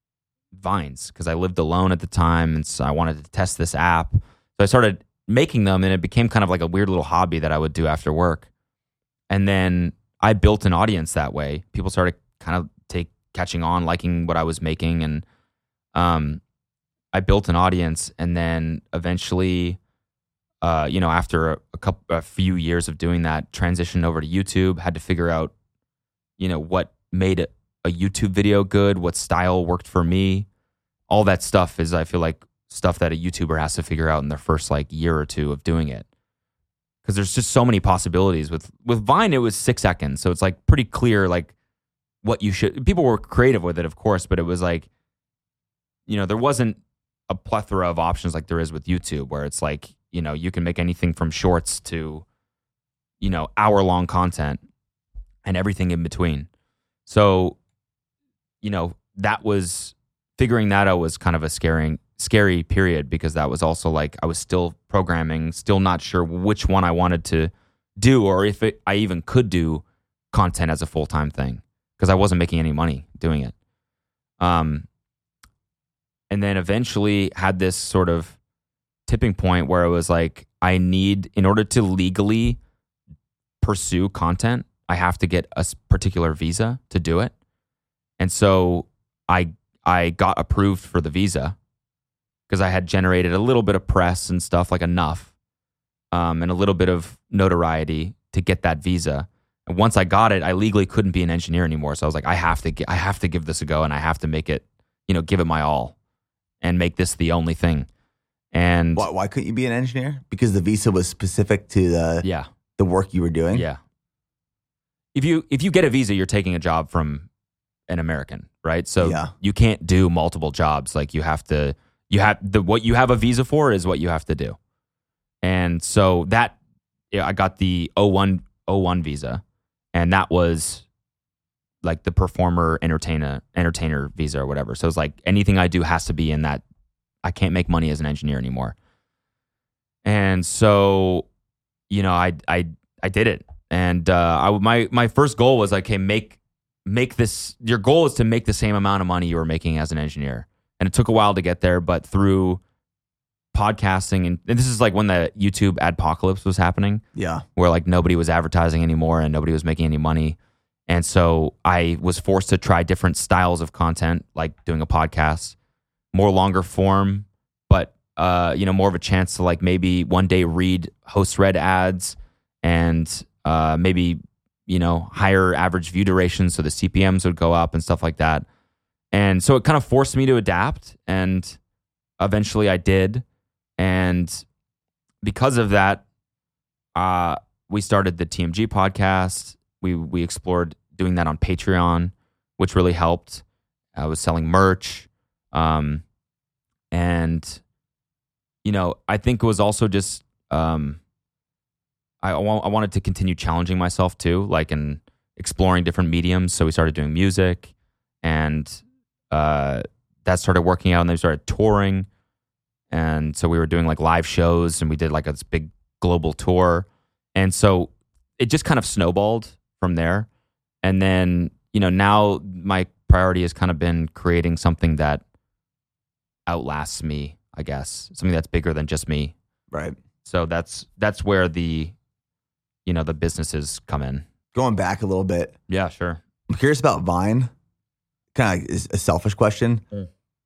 Vines because I lived alone at the time, and so I wanted to test this app. So I started making them, and it became kind of like a weird little hobby that I would do after work. And then I built an audience that way. People started kind of take catching on, liking what I was making, and um, I built an audience. And then eventually, uh, you know, after a, a couple, a few years of doing that, transitioned over to YouTube. Had to figure out, you know, what made it a YouTube video good, what style worked for me. All that stuff is, I feel like, stuff that a YouTuber has to figure out in their first like year or two of doing it. because there's just so many possibilities. With with Vine, it was six seconds, so it's like pretty clear like what you should. People were creative with it, of course, but it was like, you know, there wasn't a plethora of options like there is with YouTube, where it's like, you know, you can make anything from shorts to, you know, hour long content and everything in between. So, you know, that was figuring that out was kind of a scary, scary period, because that was also like I was still programming, still not sure which one I wanted to do, or if it, I even could do content as a full-time thing, because I wasn't making any money doing it. Um, and then eventually had this sort of tipping point where it was like, I need, in order to legally pursue content, I have to get a particular visa to do it. And so I I got approved for the visa because I had generated a little bit of press and stuff, like enough, um, and a little bit of notoriety to get that visa. And once I got it, I legally couldn't be an engineer anymore. So I was like, I have to, get, I have to give this a go, and I have to make it, you know, give it my all, and make this the only thing. And why, why couldn't you be an engineer? Because the visa was specific to the yeah the work you were doing. Yeah. If you if you get a visa, you're taking a job from an American, right? So yeah. you can't do multiple jobs. Like you have to, you have the what you have a visa for is what you have to do. And so that, yeah, I got the O one visa, and that was like the performer entertainer entertainer visa or whatever. So it's like anything I do has to be in that. I can't make money as an engineer anymore. And so, you know, I I I did it. And uh, I my my first goal was like, hey, make make this. Your goal is to make the same amount of money you were making as an engineer. And it took a while to get there, but through podcasting, and, and this is like when the YouTube adpocalypse was happening. Yeah, where like nobody was advertising anymore and nobody was making any money. And so I was forced to try different styles of content, like doing a podcast, more longer form, but uh, you know, more of a chance to like maybe one day read host read ads, and uh, maybe, you know, higher average view duration, so the C P Ms would go up and stuff like that. And so it kind of forced me to adapt, and eventually I did. And because of that, uh, we started the T M G podcast. We we explored doing that on Patreon, which really helped. I was selling merch. Um, and, you know, I think it was also just, um, I, I wanted to continue challenging myself too, like in exploring different mediums. So we started doing music, and uh, that started working out, and then we started touring. And so we were doing like live shows, and we did like this big global tour. And so it just kind of snowballed from there. And then, you know, now my priority has kind of been creating something that outlasts me, I guess, something that's bigger than just me. Right. So that's that's where the, you know, the businesses come in. Going back a little bit. Yeah, sure. I'm curious about Vine. Kind of is a selfish question. Mm.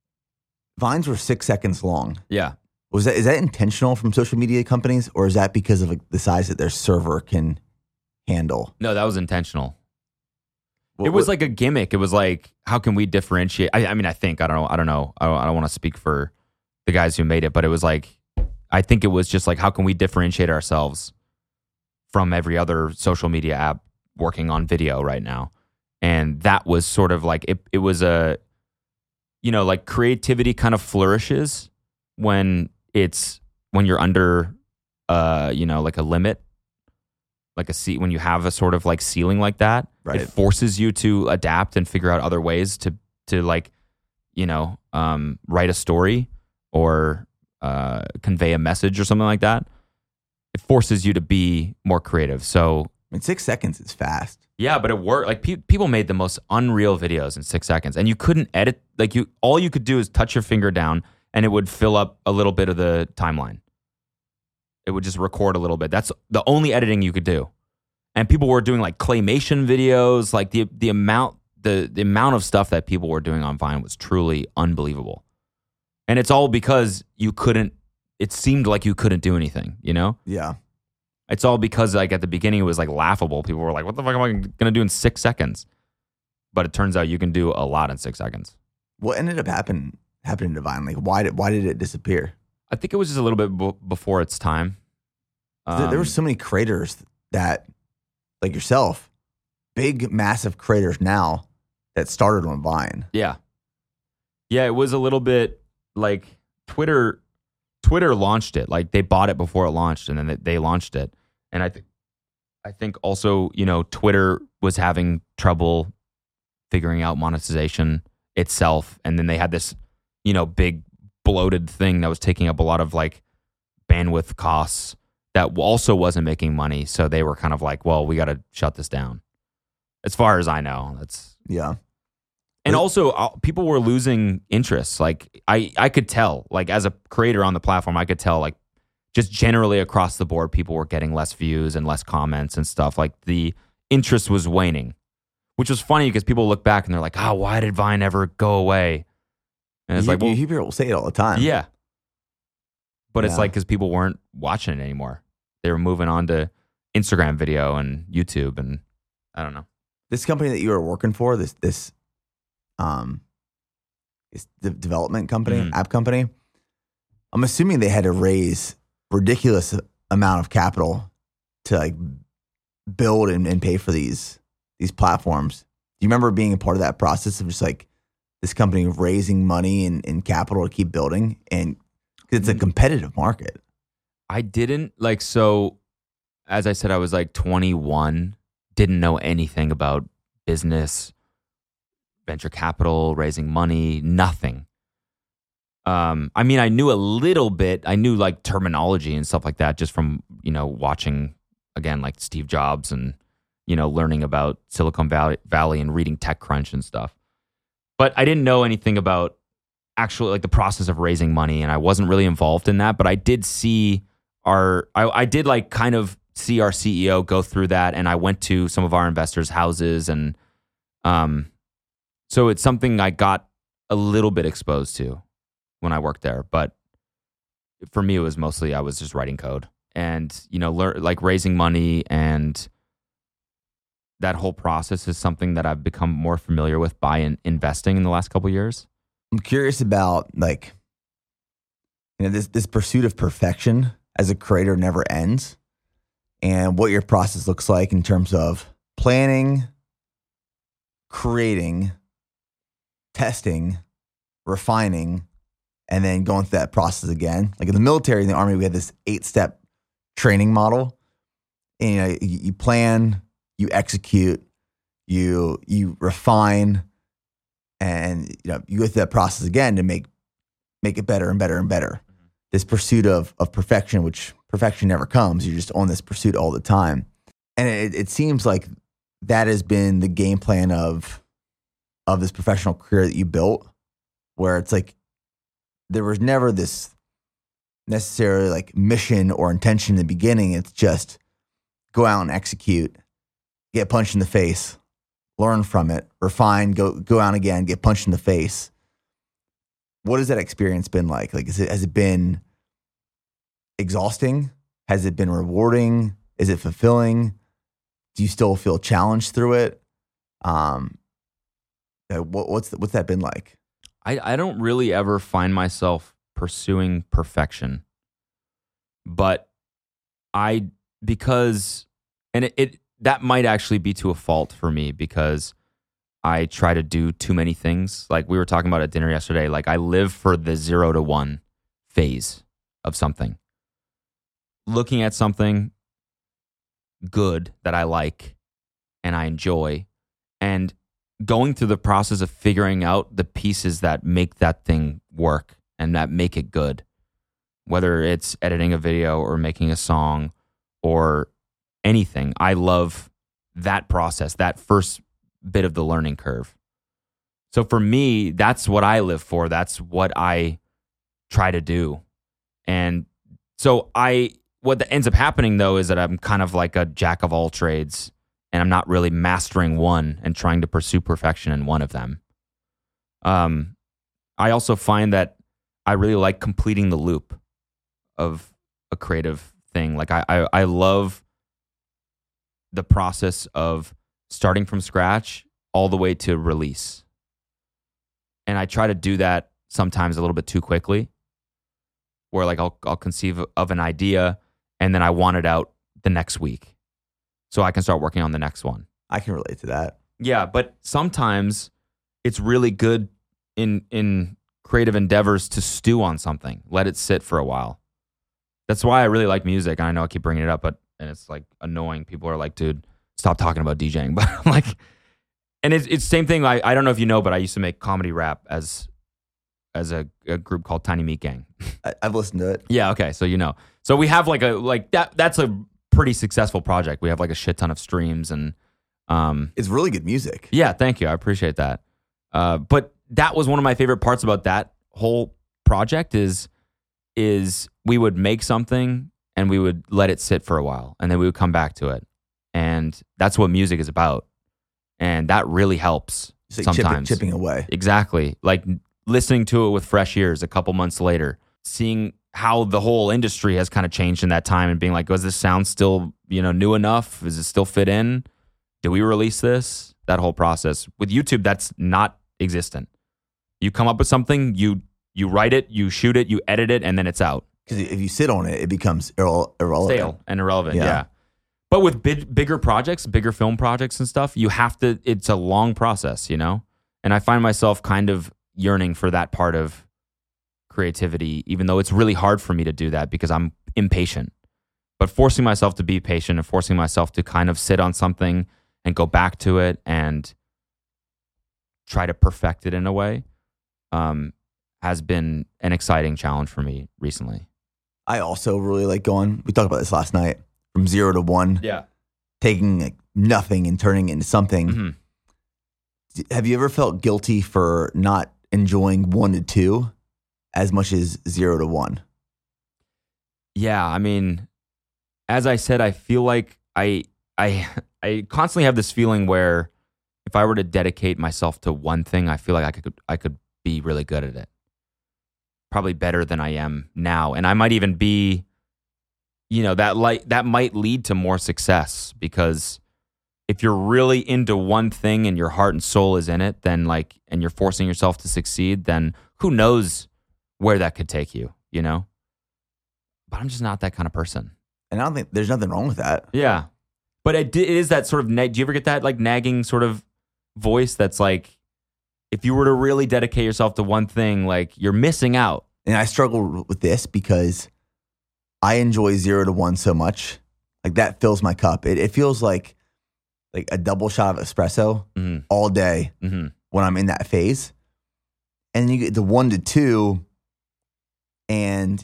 Vines were six seconds long. Yeah. Was that is that intentional from social media companies, or is that because of like, the size that their server can handle? No, that was intentional. What, it was what, like a gimmick. It was like, how can we differentiate? I, I mean, I think I don't know. I don't know. I don't, I don't want to speak for the guys who made it, but it was like, I think it was just like, how can we differentiate ourselves from every other social media app working on video right now? And that was sort of like it. It was a, you know, like creativity kind of flourishes when it's when you're under, uh, you know, like a limit, like a seat. When you have a sort of like ceiling like that, right. It forces you to adapt and figure out other ways to to like, you know, um, write a story or uh, convey a message or something like that. It forces you to be more creative. So, I mean, six seconds is fast. Yeah, but it worked. Like pe- people made the most unreal videos in six seconds, and you couldn't edit. Like you, all you could do is touch your finger down, and it would fill up a little bit of the timeline. It would just record a little bit. That's the only editing you could do. And people were doing like claymation videos. Like the the amount the the amount of stuff that people were doing on Vine was truly unbelievable. And it's all because you couldn't. It seemed like you couldn't do anything. You know? Yeah. It's all because like at the beginning it was like laughable. People were like, "What the fuck am I gonna do in six seconds?" But it turns out you can do a lot in six seconds. What ended up happen happening to Vine? Like, why did why did it disappear? I think it was just a little bit b- before its time. Um, there were so many creators that, like yourself, big, massive creators now that started on Vine. Yeah. Yeah, it was a little bit like Twitter. Twitter launched it. Like they bought it before it launched, and then they, they launched it. And I think, I think also, you know, Twitter was having trouble figuring out monetization itself, and then they had this, you know, big bloated thing that was taking up a lot of like bandwidth costs that also wasn't making money. So they were kind of like, well, we got to shut this down. As far as I know, that's yeah. And also, uh, people were losing interest. Like I, I could tell, like as a creator on the platform, I could tell, like just generally across the board, people were getting less views and less comments and stuff. Like the interest was waning, which was funny because people look back and they're like, "Oh, why did Vine ever go away?" And it's you, like, well, you hear people say it all the time. Yeah, but Yeah. it's like because people weren't watching it anymore. They were moving on to Instagram video and YouTube, and I don't know. This company that you were working for, this this um, this de- development company, Mhm. app company, I'm assuming they had to raise ridiculous amount of capital to like build and, and pay for these these platforms. Do you remember being a part of that process of just like this company raising money and, and capital to keep building? And 'cause it's a competitive market. I didn't like so. As I said, I was like twenty-one. Didn't know anything about business, venture capital, raising money, nothing. Um, I mean, I knew a little bit. I knew like terminology and stuff like that just from, you know, watching, again, like Steve Jobs and, you know, learning about Silicon Valley, Valley and reading TechCrunch and stuff. But I didn't know anything about actually like the process of raising money, and I wasn't really involved in that. But I did see our, I, I did like kind of see our C E O go through that, and I went to some of our investors' houses, and um, so it's something I got a little bit exposed to when I worked there. But for me, it was mostly I was just writing code, and you know, lear- like raising money, and that whole process is something that I've become more familiar with by in- investing in the last couple of years. I'm curious about like, you know, this this pursuit of perfection as a creator never ends, and what your process looks like in terms of planning, creating, testing, refining, and then going through that process again. Like in the military, in the Army, we had this eight-step training model. And, you know, you, you plan, you execute, you you refine, and you know you go through that process again to make make it better and better and better. Mm-hmm. This pursuit of of perfection, which perfection never comes. You're just on this pursuit all the time, and it, it seems like that has been the game plan of of this professional career that you built, where it's like there was never this necessarily like mission or intention in the beginning. It's just go out and execute, get punched in the face, learn from it, refine, go go out again, get punched in the face. What has that experience been like? Like, is it has it been exhausting? Has it been rewarding? Is it fulfilling? Do you still feel challenged through it? Um, uh, what, what's what's that been like? I, I don't really ever find myself pursuing perfection, but I, because, and it, it that might actually be to a fault for me because I try to do too many things. Like we were talking about at dinner yesterday, like I live for the zero to one phase of something. Looking at something good that I like and I enjoy, and going through the process of figuring out the pieces that make that thing work and that make it good, whether it's editing a video or making a song or anything. I love that process, that first bit of the learning curve. So for me, that's what I live for. That's what I try to do. And so I, what that ends up happening though is that I'm kind of like a jack of all trades, and I'm not really mastering one and trying to pursue perfection in one of them. Um, I also find that I really like completing the loop of a creative thing. Like I, I, I love the process of starting from scratch all the way to release. And I try to do that sometimes a little bit too quickly, where like I'll, I'll conceive of an idea and then I want it out the next week so I can start working on the next one. I can relate to that. Yeah, but sometimes it's really good in in creative endeavors to stew on something, let it sit for a while. That's why I really like music. And I know I keep bringing it up, but and it's like annoying. People are like, dude, stop talking about DJing. But I'm like, and it's it's same thing. I, I don't know if you know, but I used to make comedy rap as as a, a group called Tiny Meat Gang. I, I've listened to it. Yeah, okay, so you know. So we have like a like that. That's a pretty successful project. We have like a shit ton of streams and um. It's really good music. Yeah, thank you. I appreciate that. Uh, but that was one of my favorite parts about that whole project is is we would make something and we would let it sit for a while and then we would come back to it. And that's what music is about. And that really helps It's like sometimes. chipping, chipping away. Exactly. Like listening to it with fresh ears a couple months later, seeing how the whole industry has kind of changed in that time and being like, does this sound still, you know, new enough? Does it still fit in? Do we release this? That whole process. With YouTube, that's not existent. You come up with something, you you write it, you shoot it, you edit it, and then it's out. Because if you sit on it, it becomes irre- irrelevant. Stale and irrelevant, Yeah. yeah. But with big, bigger projects, bigger film projects and stuff, you have to, it's a long process, you know? And I find myself kind of yearning for that part of creativity, even though it's really hard for me to do that because I'm impatient. But forcing myself to be patient and forcing myself to kind of sit on something and go back to it and try to perfect it in a way um, has been an exciting challenge for me recently. I also really like going, we talked about this last night, from zero to one, Yeah. taking like nothing and turning it into something. Mm-hmm. Have you ever felt guilty for not enjoying one to two as much as zero to one? Yeah, I mean, as I said, I feel like I I I constantly have this feeling where if I were to dedicate myself to one thing, I feel like I could I could be really good at it. Probably better than I am now. And I might even be, you know, that like that might lead to more success because if you're really into one thing and your heart and soul is in it, then like and you're forcing yourself to succeed, then who knows where that could take you, you know? But I'm just not that kind of person. And I don't think there's nothing wrong with that. Yeah. But it, it is that sort of, nag- do you ever get that like nagging sort of voice that's like, if you were to really dedicate yourself to one thing, like you're missing out. And I struggle with this because I enjoy zero to one so much. Like that fills my cup. It, it feels like like a double shot of espresso Mm-hmm. all day Mm-hmm. when I'm in that phase. And you get the one to two and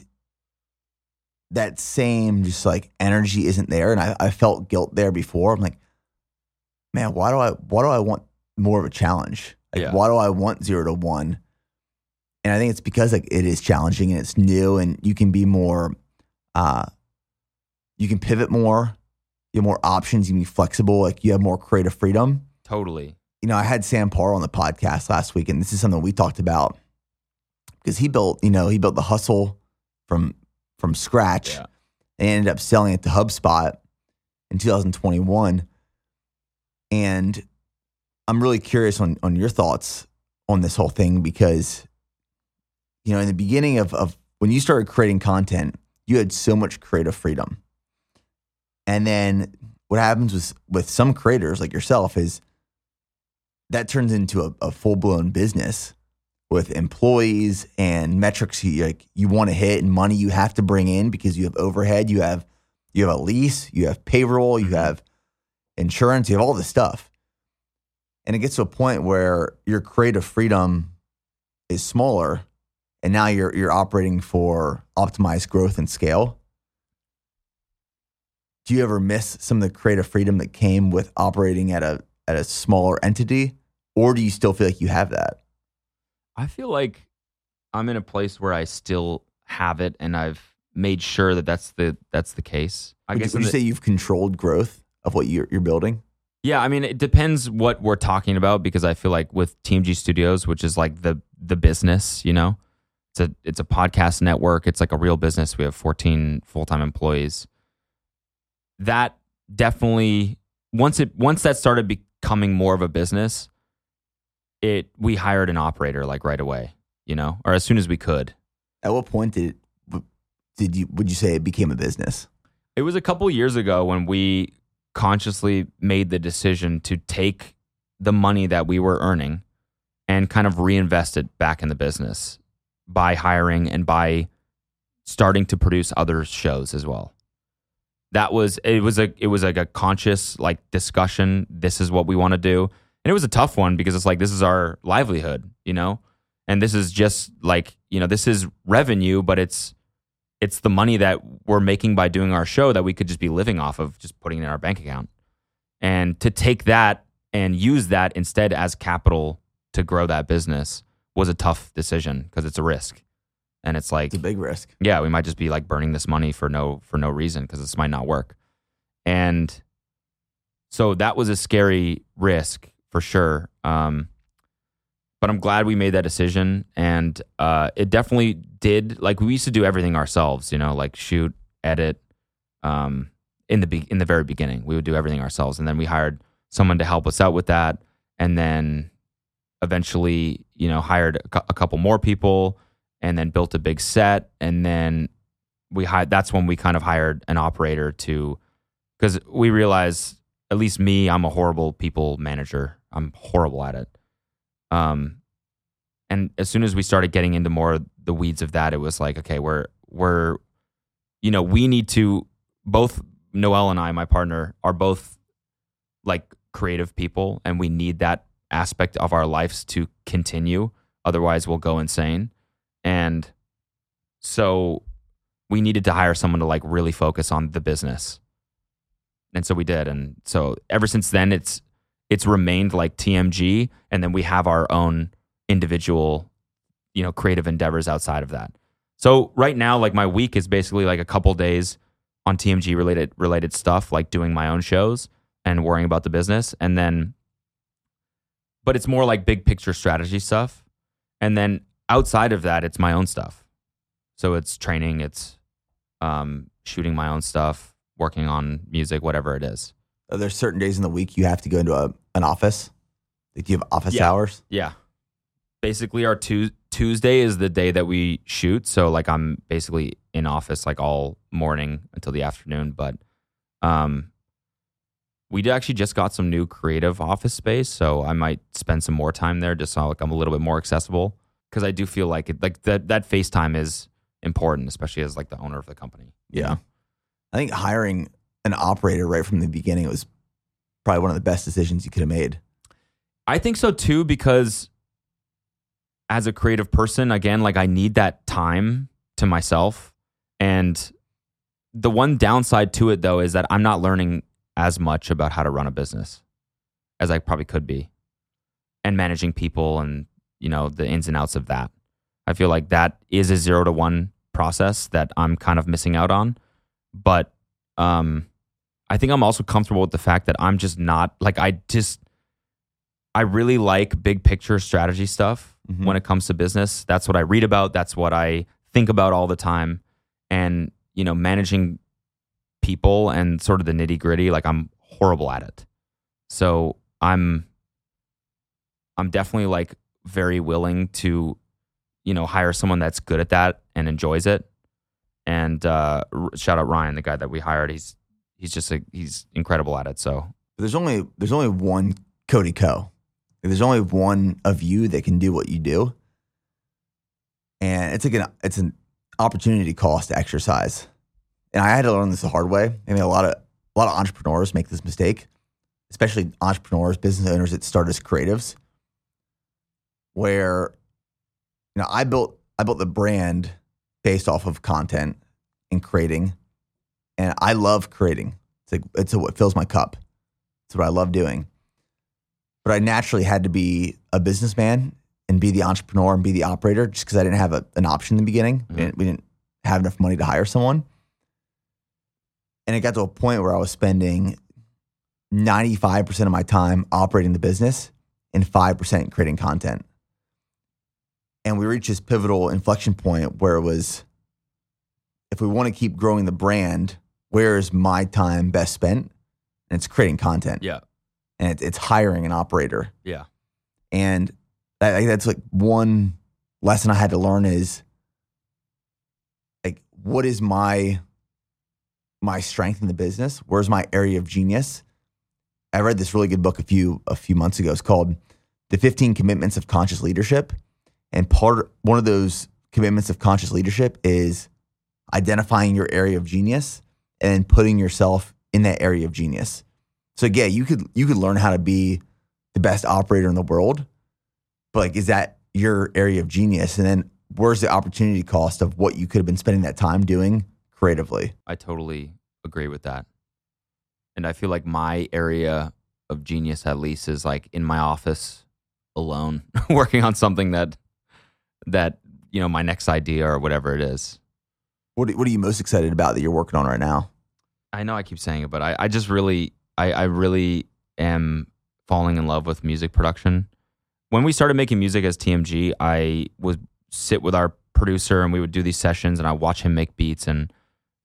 that same just like energy isn't there. And I, I felt guilt there before. I'm like, man, why do I why do I want more of a challenge? Like Yeah. why do I want zero to one? And I think it's because like it is challenging and it's new and you can be more uh you can pivot more, you have more options, you can be flexible, like you have more creative freedom. Totally. You know, I had Sam Parr on the podcast last week, and this is something we talked about because he built, you know, he built the Hustle from from scratch Yeah. and ended up selling it to HubSpot in two thousand twenty-one. And I'm really curious on on your thoughts on this whole thing because, you know, in the beginning of, of when you started creating content, you had so much creative freedom. And then what happens with, with some creators like yourself is that turns into a, a full-blown business with employees and metrics you like you want to hit and money you have to bring in because you have overhead, you have you have a lease, you have payroll, you have insurance, you have all this stuff. And it gets to a point where your creative freedom is smaller and now you're you're operating for optimized growth and scale. Do you ever miss some of the creative freedom that came with operating at a at a smaller entity? Or do you still feel like you have that? I feel like I'm in a place where I still have it, and I've made sure that that's the that's the case. I Would guess you, would in you the- say you've controlled growth of what you're, you're building? Yeah, I mean, it depends what we're talking about because I feel like with Team G Studios, which is like the the business, you know, it's a it's a podcast network. It's like a real business. We have fourteen full time employees. That definitely once it once that started becoming more of a business, it we hired an operator like right away, you know, or as soon as we could. At what point did did you would you say it became a business? It was a couple years ago when we consciously made the decision to take the money that we were earning and kind of reinvest it back in the business by hiring and by starting to produce other shows as well. That was it was a it was like a conscious like discussion. This is what we want to do. And it was a tough one because it's like this is our livelihood, you know? And this is just like, you know, this is revenue, but it's it's the money that we're making by doing our show that we could just be living off of, just putting it in our bank account. And to take that and use that instead as capital to grow that business was a tough decision because it's a risk. And it's like It's a big risk. Yeah, we might just be like burning this money for no for no reason because this might not work. And so that was a scary risk for sure. Um, but I'm glad we made that decision. And uh, it definitely did. Like we used to do everything ourselves, you know, like shoot, edit. Um, in the be- in the very beginning, we would do everything ourselves, and then we hired someone to help us out with that, and then eventually, you know, hired a, cu- a couple more people. And then built a big set, and then we hired. That's when we kind of hired an operator to, because we realized, at least me, I'm a horrible people manager. I'm horrible at it. Um, and as soon as we started getting into more of the weeds of that, it was like, okay, we're we're, you know, we need to both. Noel and I, my partner, are both like creative people, and we need that aspect of our lives to continue. Otherwise, we'll go insane. And so we needed to hire someone to like really focus on the business. And so we did. And so ever since then, it's it's remained like T M G. And then we have our own individual, you know, creative endeavors outside of that. So right now, like my week is basically like a couple days on T M G related related stuff, like doing my own shows and worrying about the business. And then, but it's more like big picture strategy stuff. And then outside of that, it's my own stuff. So it's training, it's um, shooting my own stuff, working on music, whatever it is. Are there certain days in the week you have to go into a, an office? Like, do you have office Yeah. hours? Yeah. Basically, our tu- Tuesday is the day that we shoot. So, like, I'm basically in office like all morning until the afternoon. But um, we actually just got some new creative office space. So I might spend some more time there just so like I'm a little bit more accessible. Because I do feel like it, like that that FaceTime is important, especially as like the owner of the company. Yeah. I think hiring an operator right from the beginning was probably one of the best decisions you could have made. I think so too, because as a creative person, again, like I need that time to myself. And the one downside to it though is that I'm not learning as much about how to run a business as I probably could be, and managing people and, you know, the ins and outs of that. I feel like that is a zero to one process that I'm kind of missing out on. But um, I think I'm also comfortable with the fact that I'm just not, like, I just, I really like big picture strategy stuff mm-hmm. when it comes to business. That's what I read about. That's what I think about all the time. And, you know, managing people and sort of the nitty gritty, like I'm horrible at it. So I'm, I'm definitely like, very willing to, you know, hire someone that's good at that and enjoys it. And uh, shout out Ryan, the guy that we hired. He's he's just a, he's incredible at it. So there's only there's only one Cody Co. There's only one of you that can do what you do, and it's like an it's an opportunity cost to exercise. And I had to learn this the hard way. I mean, a lot of a lot of entrepreneurs make this mistake, especially entrepreneurs, business owners that start as creatives. Where, you know, I built I built the brand based off of content and creating, and I love creating. It's like it's what fills my cup. It's what I love doing. But I naturally had to be a businessman and be the entrepreneur and be the operator, just because I didn't have a, an option in the beginning. Mm-hmm. We, didn't, we didn't have enough money to hire someone, and it got to a point where I was spending ninety-five percent of my time operating the business and five percent creating content. And we reached this pivotal inflection point where it was, if we want to keep growing the brand, where is my time best spent? And it's creating content. Yeah. And it, it's hiring an operator. Yeah. And that, that's like one lesson I had to learn is, like, what is my my strength in the business? Where's my area of genius? I read this really good book a few a few months ago. It's called The fifteen Commitments of Conscious Leadership. And part one of those commitments of conscious leadership is identifying your area of genius and then putting yourself in that area of genius. So yeah, you could you could learn how to be the best operator in the world, but like, is that your area of genius? And then where's the opportunity cost of what you could have been spending that time doing creatively? I totally agree with that. And I feel like my area of genius, at least, is like in my office alone, working on something that, that, you know, my next idea or whatever it is. What, what are you most excited about that you're working on right now? I know I keep saying it, but I, I just really, I, I really am falling in love with music production. When we started making music as T M G, I would sit with our producer and we would do these sessions and I watch him make beats. And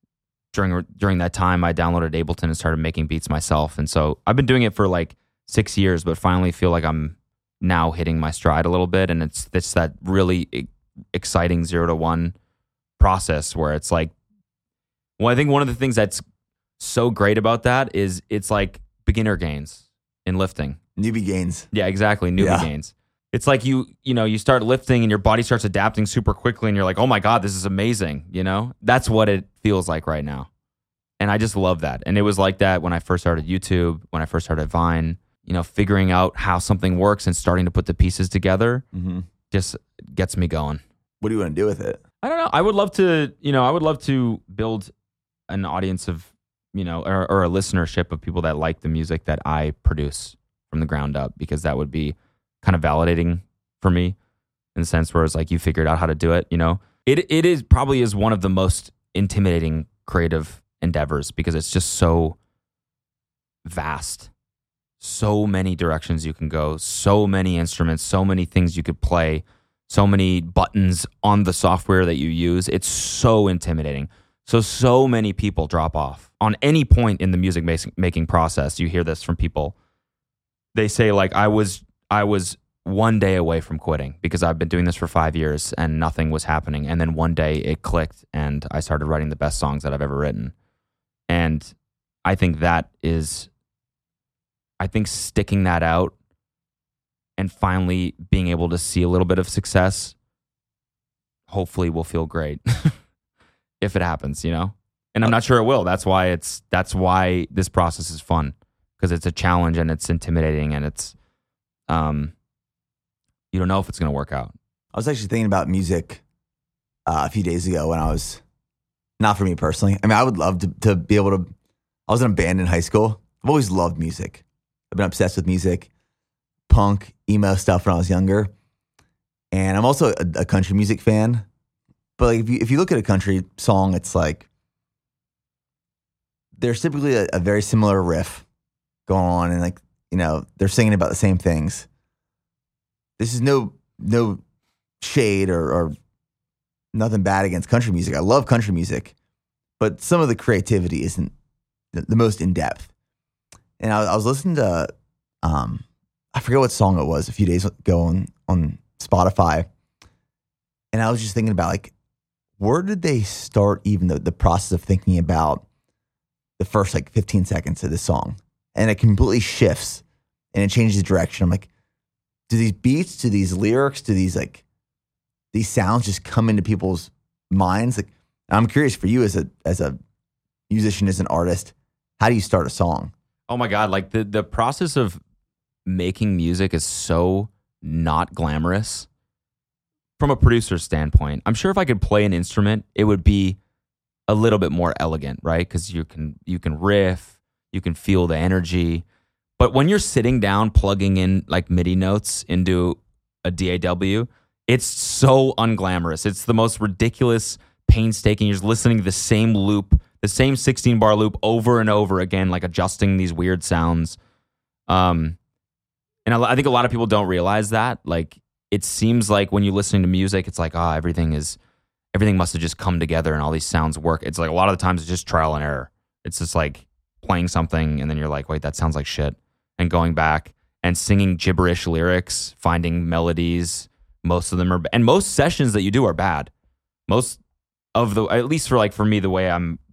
during during that time, I downloaded Ableton and started making beats myself. And so I've been doing it for like six years, but finally feel like I'm now hitting my stride a little bit. And it's it's that really exciting zero to one process where it's like, well, I think one of the things that's so great about that is it's like beginner gains in lifting. Newbie gains. Yeah, exactly. Newbie yeah. gains. It's like you, you know, you start lifting and your body starts adapting super quickly and you're like, oh my God, this is amazing. You know, that's what it feels like right now. And I just love that. And it was like that when I first started YouTube, when I first started Vine, you know, figuring out how something works and starting to put the pieces together mm-hmm. just gets me going. What do you want to do with it? I don't know. I would love to, you know, I would love to build an audience of, you know, or, or a listenership of people that like the music that I produce from the ground up, because that would be kind of validating for me in the sense where it's like you figured out how to do it. You know, it it is probably is one of the most intimidating creative endeavors because it's just so vast, so many directions you can go, so many instruments, so many things you could play, so many buttons on the software that you use. It's so intimidating. So, so many people drop off on any point in the music making process. You hear this from people. They say like, I was, I was one day away from quitting because I've been doing this for five years and nothing was happening. And then one day it clicked and I started writing the best songs that I've ever written. And I think that is, I think sticking that out and finally being able to see a little bit of success, hopefully will feel great. If it happens, you know, and I'm not sure it will. That's why it's, that's why this process is fun, because it's a challenge and it's intimidating and it's, um, you don't know if it's going to work out. I was actually thinking about music uh, a few days ago when I was, not for me personally. I mean, I would love to, to be able to, I was in a band in high school. I've always loved music. I've been obsessed with music, punk, emo stuff when I was younger. And I'm also a, a country music fan. But like if you if you look at a country song, it's like there's typically a, a very similar riff going on, and like, you know, they're singing about the same things. This is no no shade or, or nothing bad against country music. I love country music, but some of the creativity isn't the, the most in depth. And I, I was listening to um, I forget what song it was a few days ago on on Spotify, and I was just thinking about like, where did they start even the, the process of thinking about the first like fifteen seconds of the song? And it completely shifts and it changes direction. I'm like, do these beats, do these lyrics, do these like, these sounds just come into people's minds? Like, I'm curious for you as a, as a musician, as an artist, how do you start a song? Oh my God. Like the, the process of making music is so not glamorous. From a producer's standpoint, I'm sure if I could play an instrument, it would be a little bit more elegant, right? Because you can you can riff, you can feel the energy. But when you're sitting down plugging in like MIDI notes into a D A W, it's so unglamorous. It's the most ridiculous, painstaking. You're just listening to the same loop, the same sixteen bar loop over and over again, like adjusting these weird sounds. Um, and I, I think a lot of people don't realize that, like. It seems like when you're listening to music, it's like, ah, oh, everything is, everything must have just come together and all these sounds work. It's like a lot of the times it's just trial and error. It's just like playing something and then you're like, wait, that sounds like shit. And going back and singing gibberish lyrics, finding melodies. Most of them are, and most sessions that you do are bad. Most of the, at least for like, for me, the way I'm the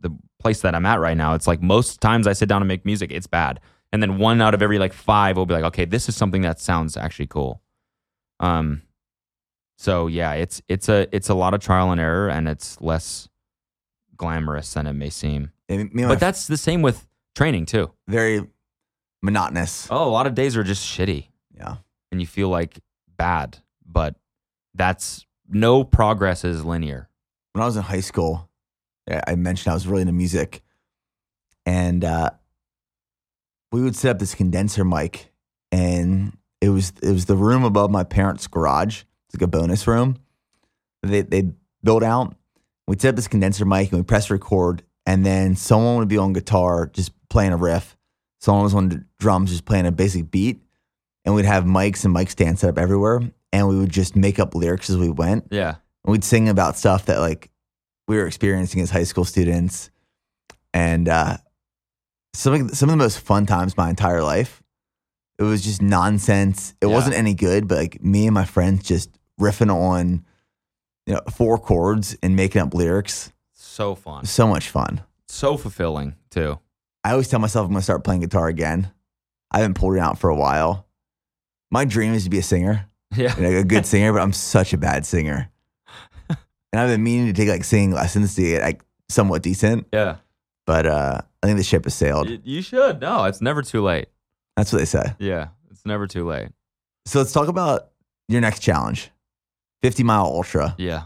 place that I'm at right now, it's like most times I sit down and make music, it's bad. And then one out of every like five will be like, okay, this is something that sounds actually cool. Um, so yeah, it's it's a it's a lot of trial and error, and it's less glamorous than it may seem. Yeah, me and my But that's the same with training too. very monotonous. Oh, a lot of days are just shitty, Yeah. and you feel like bad. But that's no progress is linear. When I was in high school, I I mentioned I was really into music, and uh, we would set up this condenser mic, and it was it was the room above my parents' garage. It's like a bonus room. They they built out. We'd set up this condenser mic, and we press record, and then someone would be on guitar just playing a riff. Someone was on the drums just playing a basic beat, and we'd have mics and mic stands set up everywhere, and we would just make up lyrics as we went. Yeah. And we'd sing about stuff that like we were experiencing as high school students, and uh, some of, some of the most fun times of my entire life. It was just nonsense. It Yeah. wasn't any good, but like me and my friends just riffing on, you know, four chords and making up lyrics. So fun. So much fun. So fulfilling too. I always tell myself I'm going to start playing guitar again. I haven't pulled it out for a while. My dream is to be a singer, Yeah. like a good singer, but I'm such a bad singer. And I've been meaning to take like singing lessons to get like somewhat decent, Yeah. but uh, I think the ship has sailed. Y- You should. No, it's never too late. That's what they say. Yeah. It's never too late. So let's talk about your next challenge, fifty mile ultra. Yeah.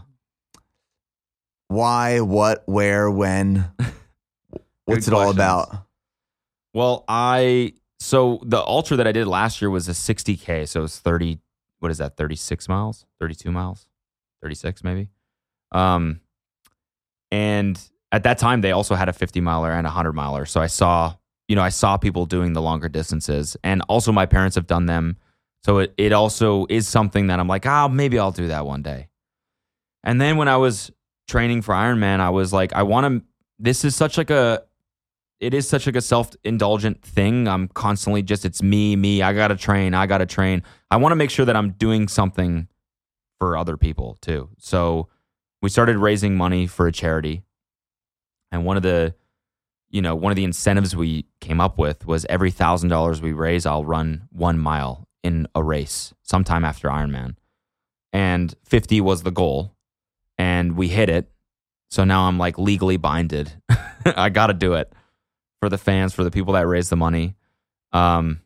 Why, what, where, when? What's it all questions. about? Well, I so the ultra that I did last year was a sixty K, so it's thirty. What is that? thirty-six miles, thirty-two miles, thirty-six maybe. Um, and at that time they also had a fifty miler and a hundred miler. So I saw, you know, I saw people doing the longer distances, and also my parents have done them. So it it also is something that I'm like, ah, oh, maybe I'll do that one day. And then when I was training for Ironman, I was like, I want to. This is such like a. It is such like a self-indulgent thing. I'm constantly just, it's me, me. I got to train. I got to train. I want to make sure that I'm doing something for other people too. So we started raising money for a charity. And one of the, you know, one of the incentives we came up with was every thousand dollars we raise, I'll run one mile in a race sometime after Ironman. And fifty was the goal. And we hit it. So now I'm like legally binded. I got to do it. For the fans, for the people that raise the money. Um,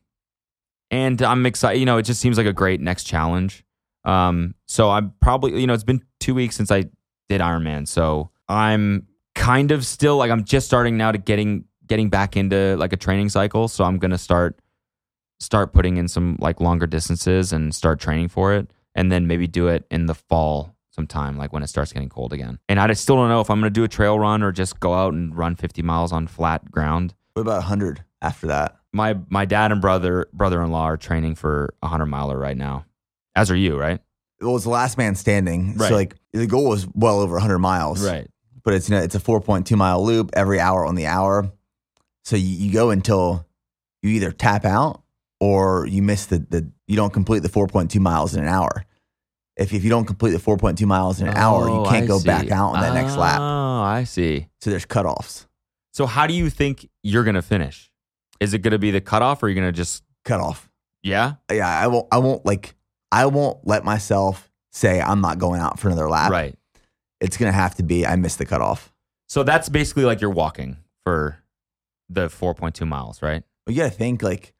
and I'm excited, you know, it just seems like a great next challenge. Um, so I'm probably, you know, it's been two weeks since I did Ironman. So I'm kind of still like, I'm just starting now to getting, getting back into like a training cycle. So I'm going to start, start putting in some like longer distances and start training for it. And then maybe do it in the fall sometime, like when it starts getting cold again. And I still don't know if I'm going to do a trail run or just go out and run fifty miles on flat ground. What about one hundred after that? My my dad and brother brother-in-law are training for a hundred miler right now, as are you, right? It was the last man standing. Right. So like the goal was well over one hundred miles. Right. But it's, you know, it's a four point two mile loop every hour on the hour. So you, you go until you either tap out or you miss the, the you don't complete the four point two miles in an hour. If, if you don't complete the four point two miles in an hour, you Oh, can't I go see. back out on that next lap. Oh, I see. So there's cutoffs. So how do you think you're going to finish? Is it going to be the cutoff or are you going to just, Cutoff. yeah? Yeah, I won't. I won't like. I won't let myself say I'm not going out for another lap. Right. It's gonna have to be I missed the cutoff. So that's basically like you're walking for the four point two miles, right? You got to think like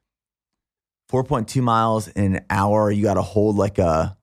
four point two miles in an hour. You got to hold like a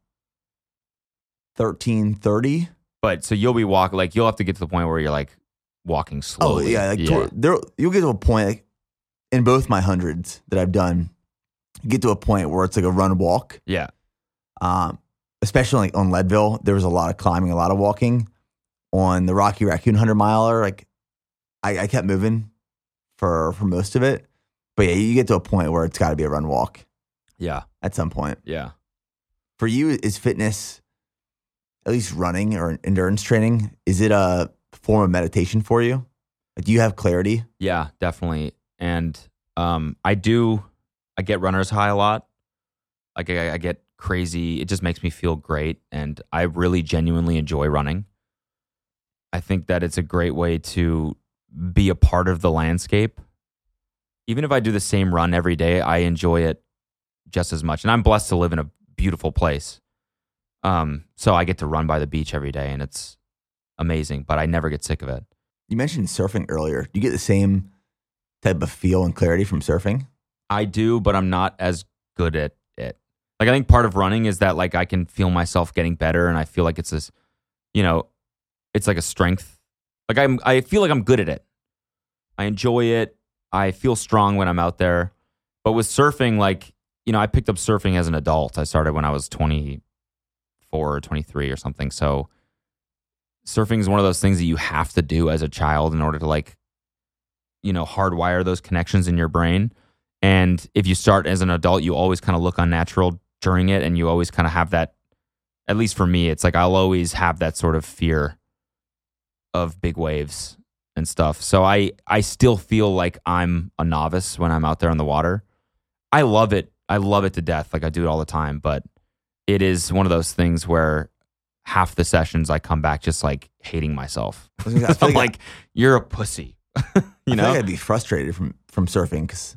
thirteen thirty. But so you'll be walking, like you'll have to get to the point where you're like walking Oh slowly. yeah, like toward- there you'll get to a point like, in both my hundreds that I've done. You get to a point where it's like a run walk. Yeah. Um, especially like on Leadville, there was a lot of climbing, a lot of walking. On the Rocky Raccoon hundred miler, like I, I kept moving for for most of it. But yeah, you get to a point where it's got to be a run walk Yeah. at some point. Yeah. For you, is fitness, at least running or endurance training, is it a form of meditation for you? Like, do you have clarity? Yeah, definitely. And um, I do, I get runner's high a lot. Like I, I get crazy. It just makes me feel great. And I really genuinely enjoy running. I think that it's a great way to be a part of the landscape. Even if I do the same run every day, I enjoy it just as much. And I'm blessed to live in a beautiful place. Um, so I get to run by the beach every day, and it's amazing, but I never get sick of it. You mentioned surfing earlier. Do you get the same type of feel and clarity from surfing? I do, but I'm not as good at it. Like, I think part of running is that, like, I can feel myself getting better, and I feel like it's this, you know, it's like a strength. Like, I'm, I feel like I'm good at it. I enjoy it. I feel strong when I'm out there. But with surfing, like, you know, I picked up surfing as an adult. I started when I was twenty-four or twenty-three or something. So surfing is one of those things that you have to do as a child in order to, like, you know, hardwire those connections in your brain. And if you start as an adult, you always kind of look unnatural during it. And you always kind of have that, at least for me, it's like I'll always have that sort of fear of big waves and stuff. So I, I still feel like I'm a novice when I'm out there on the water. I love it. I love it to death. Like, I do it all the time, but it is one of those things where half the sessions I come back just like hating myself. I feel I'm like, like, you're a pussy. you I feel know, like I'd be frustrated from, from surfing because,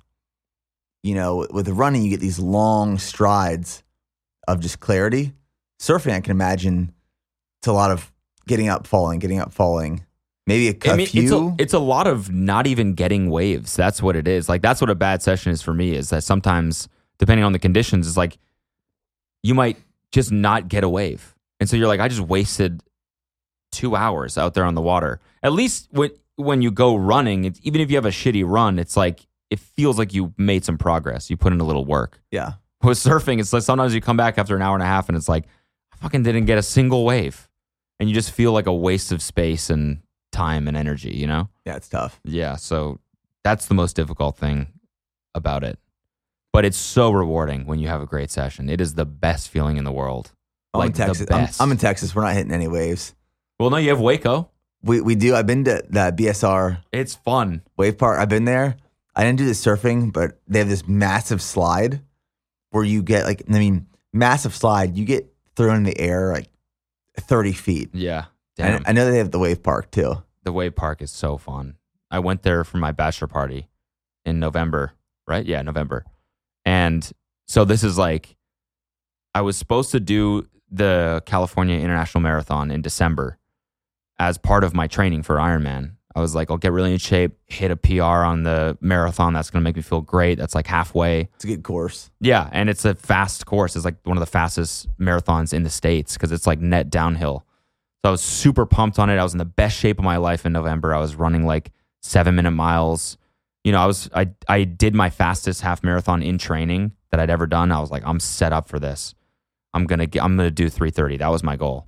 you know, with the running, you get these long strides of just clarity. Surfing, I can imagine it's a lot of getting up, falling, getting up, falling. Maybe a, I a mean, few. it's a, it's a lot of not even getting waves. That's what it is. Like, that's what a bad session is for me, is that sometimes, depending on the conditions, it's like you might just not get a wave. And so you're like, I just wasted two hours out there on the water. At least when, when you go running, it's, even if you have a shitty run, it's like, it feels like you made some progress. You put in a little work. Yeah. With surfing, it's like sometimes you come back after an hour and a half and it's like, I fucking didn't get a single wave. And you just feel like a waste of space and time and energy, you know? Yeah, it's tough. Yeah, so that's the most difficult thing about it. But it's so rewarding when you have a great session. It is the best feeling in the world. I'm like in Texas. the I'm, best. I'm in Texas. We're not hitting any waves. Well, no, you have Waco. We we do. I've been to the B S R It's fun. wave park. I've been there. I didn't do the surfing, but they have this massive slide where you get like, I mean, massive slide. You get thrown in the air like thirty feet. Yeah. Damn. And I know they have the wave park too. The wave park is so fun. I went there for my bachelor party in November, right? Yeah, November. And so this is like, I was supposed to do the California International Marathon in December as part of my training for Ironman. I was like, I'll get really in shape, hit a P R on the marathon. That's going to make me feel great. That's like halfway. It's a good course. Yeah, and it's a fast course. It's like one of the fastest marathons in the States because it's like net downhill. So I was super pumped on it. I was in the best shape of my life in November. I was running like seven minute miles. You know, I was I I did my fastest half marathon in training that I'd ever done. I was like, I'm set up for this. I'm gonna get, I'm gonna do three thirty. That was my goal.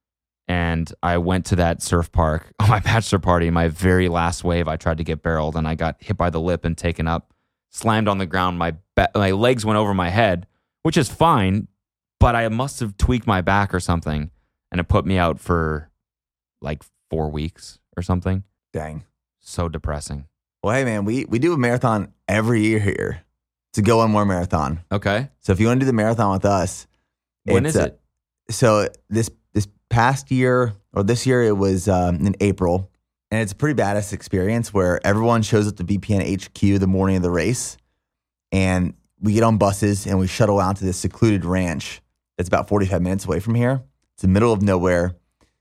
And I went to that surf park on my bachelor party. My very last wave, I tried to get barreled, and I got hit by the lip and taken up, slammed on the ground. My ba- my legs went over my head, which is fine, but I must have tweaked my back or something. And it put me out for like four weeks or something. Dang. So depressing. Well, hey, man, we, we do a marathon every year here. It's a Go One More marathon. Okay. So if you want to do the marathon with us. When it's, is uh, it? So this this past year, or this year, it was um, in April. And it's a pretty badass experience where everyone shows up to V P N H Q the morning of the race. And we get on buses and we shuttle out to this secluded ranch that's about forty-five minutes away from here. It's the middle of nowhere,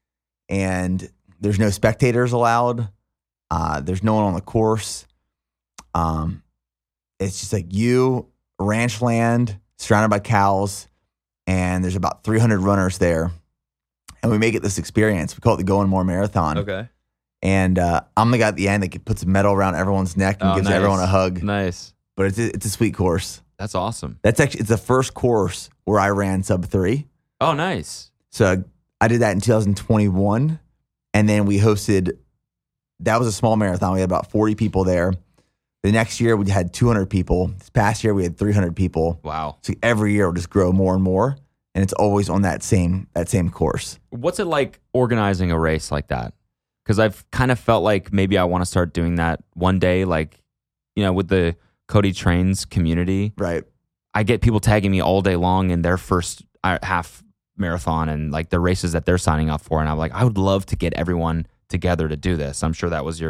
and there's no spectators allowed. Uh, there's no one on the course. Um, it's just like you, ranch land, surrounded by cows, and there's about three hundred runners there. And we make it this experience. We call it the Go One More Marathon. Okay. And uh, I'm the guy at the end that puts a medal around everyone's neck and Oh, gives nice. everyone a hug. Nice. But it's a, it's a sweet course. That's awesome. That's actually it's the first course where I ran sub three. Oh, nice. So I did that in two thousand twenty-one, and then we hosted, that was a small marathon. We had about forty people there. The next year we had two hundred people. This past year we had three hundred people. Wow. So every year we'll just grow more and more, and it's always on that same that same course. What's it like organizing a race like that? Because I've kind of felt like maybe I want to start doing that one day, like, you know, with the Cody Trains community. Right. I get people tagging me all day long in their first uh, half marathon and like the races that they're signing up for. And I'm like, I would love to get everyone together to do this. I'm sure that was your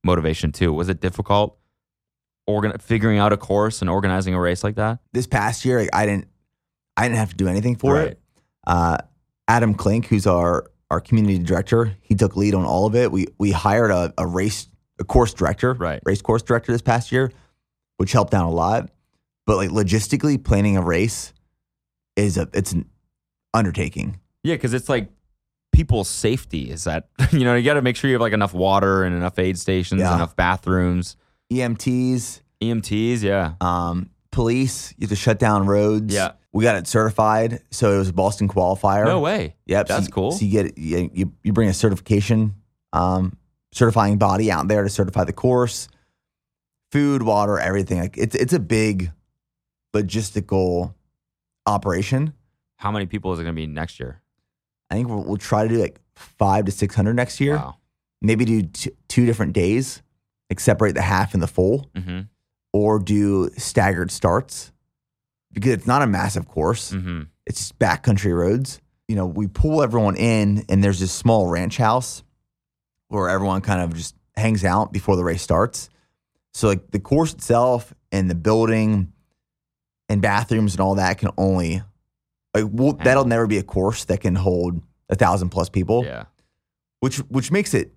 motivation too. Was it difficult organ- figuring out a course and organizing a race like that? This past year, like, I didn't, I didn't have to do anything for Right. it. Uh, Adam Klink, who's our our community director, he took lead on all of it. We we hired a, a race a course director, Right. race course director this past year, which helped out a lot. But like logistically, planning a race is a it's an undertaking. Yeah, because it's like people's safety is that, you know, you got to make sure you have like enough water and enough aid stations, Yeah. enough bathrooms, E M Ts, E M Ts. Yeah. um, police. You have to shut down roads. Yeah. We got it certified, so it was a Boston qualifier. No way. Yep, That's so you, cool. So you get you, you you bring a certification, um, certifying body out there to certify the course, food, water, everything. Like it's it's a big logistical operation. How many people is it going to be next year? I think we'll, we'll try to do like five to six hundred next year. Wow. Maybe do t- two different days, like separate the half and the full, Mm-hmm. or do staggered starts because it's not a massive course. Mm-hmm. It's backcountry roads. You know, we pull everyone in, and there's this small ranch house where everyone kind of just hangs out before the race starts. So, like the course itself and the building and bathrooms and all that can only like we'll, that'll never be a course that can hold a thousand plus people. Yeah. which which makes it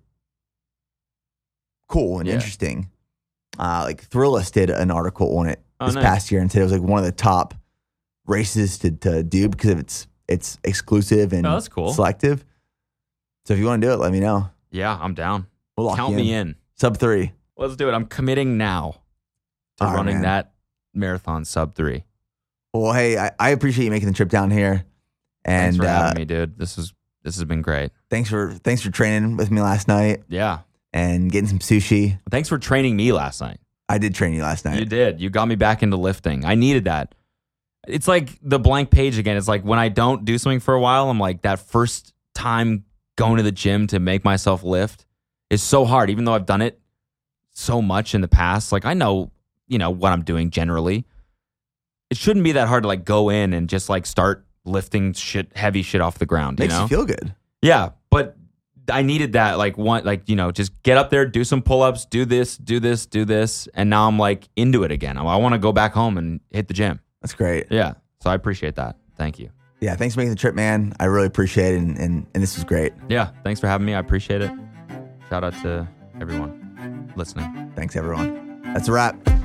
cool and Yeah. interesting. Uh, like Thrillist did an article on it Oh, this nice. past year and said it was like one of the top races to, to do because of its it's exclusive and Oh, that's cool. selective. So if you want to do it, let me know. Yeah, I'm down. We'll lock Count you me in. Sub three. Let's do it. I'm committing now to All right, running man. that marathon sub three. Well, hey, I, I appreciate you making the trip down here, and Thanks for uh, having me, dude. This is this has been great. thanks for thanks for training with me last night Yeah. and getting some sushi. Thanks for training me last night. I did train you last night. You did. You got me back into lifting. I needed that. It's like the blank page again. It's like when I don't do something for a while, I'm like that first time going to the gym to make myself lift is so hard, even though I've done it so much in the past. Like I know, you know, what I'm doing generally. It shouldn't be that hard to like go in and just like start lifting shit, heavy shit off the ground. You Makes know? you feel good. Yeah, but I needed that, like, one, like, you know, just get up there, do some pull-ups, do this, do this, do this, and now I'm, like, into it again. I, I want to go back home and hit the gym. That's great. Yeah, so I appreciate that. Thank you. Yeah, thanks for making the trip, man. I really appreciate it, and, and, and this was great. Yeah, thanks for having me. I appreciate it. Shout out to everyone listening. Thanks, everyone. That's a wrap.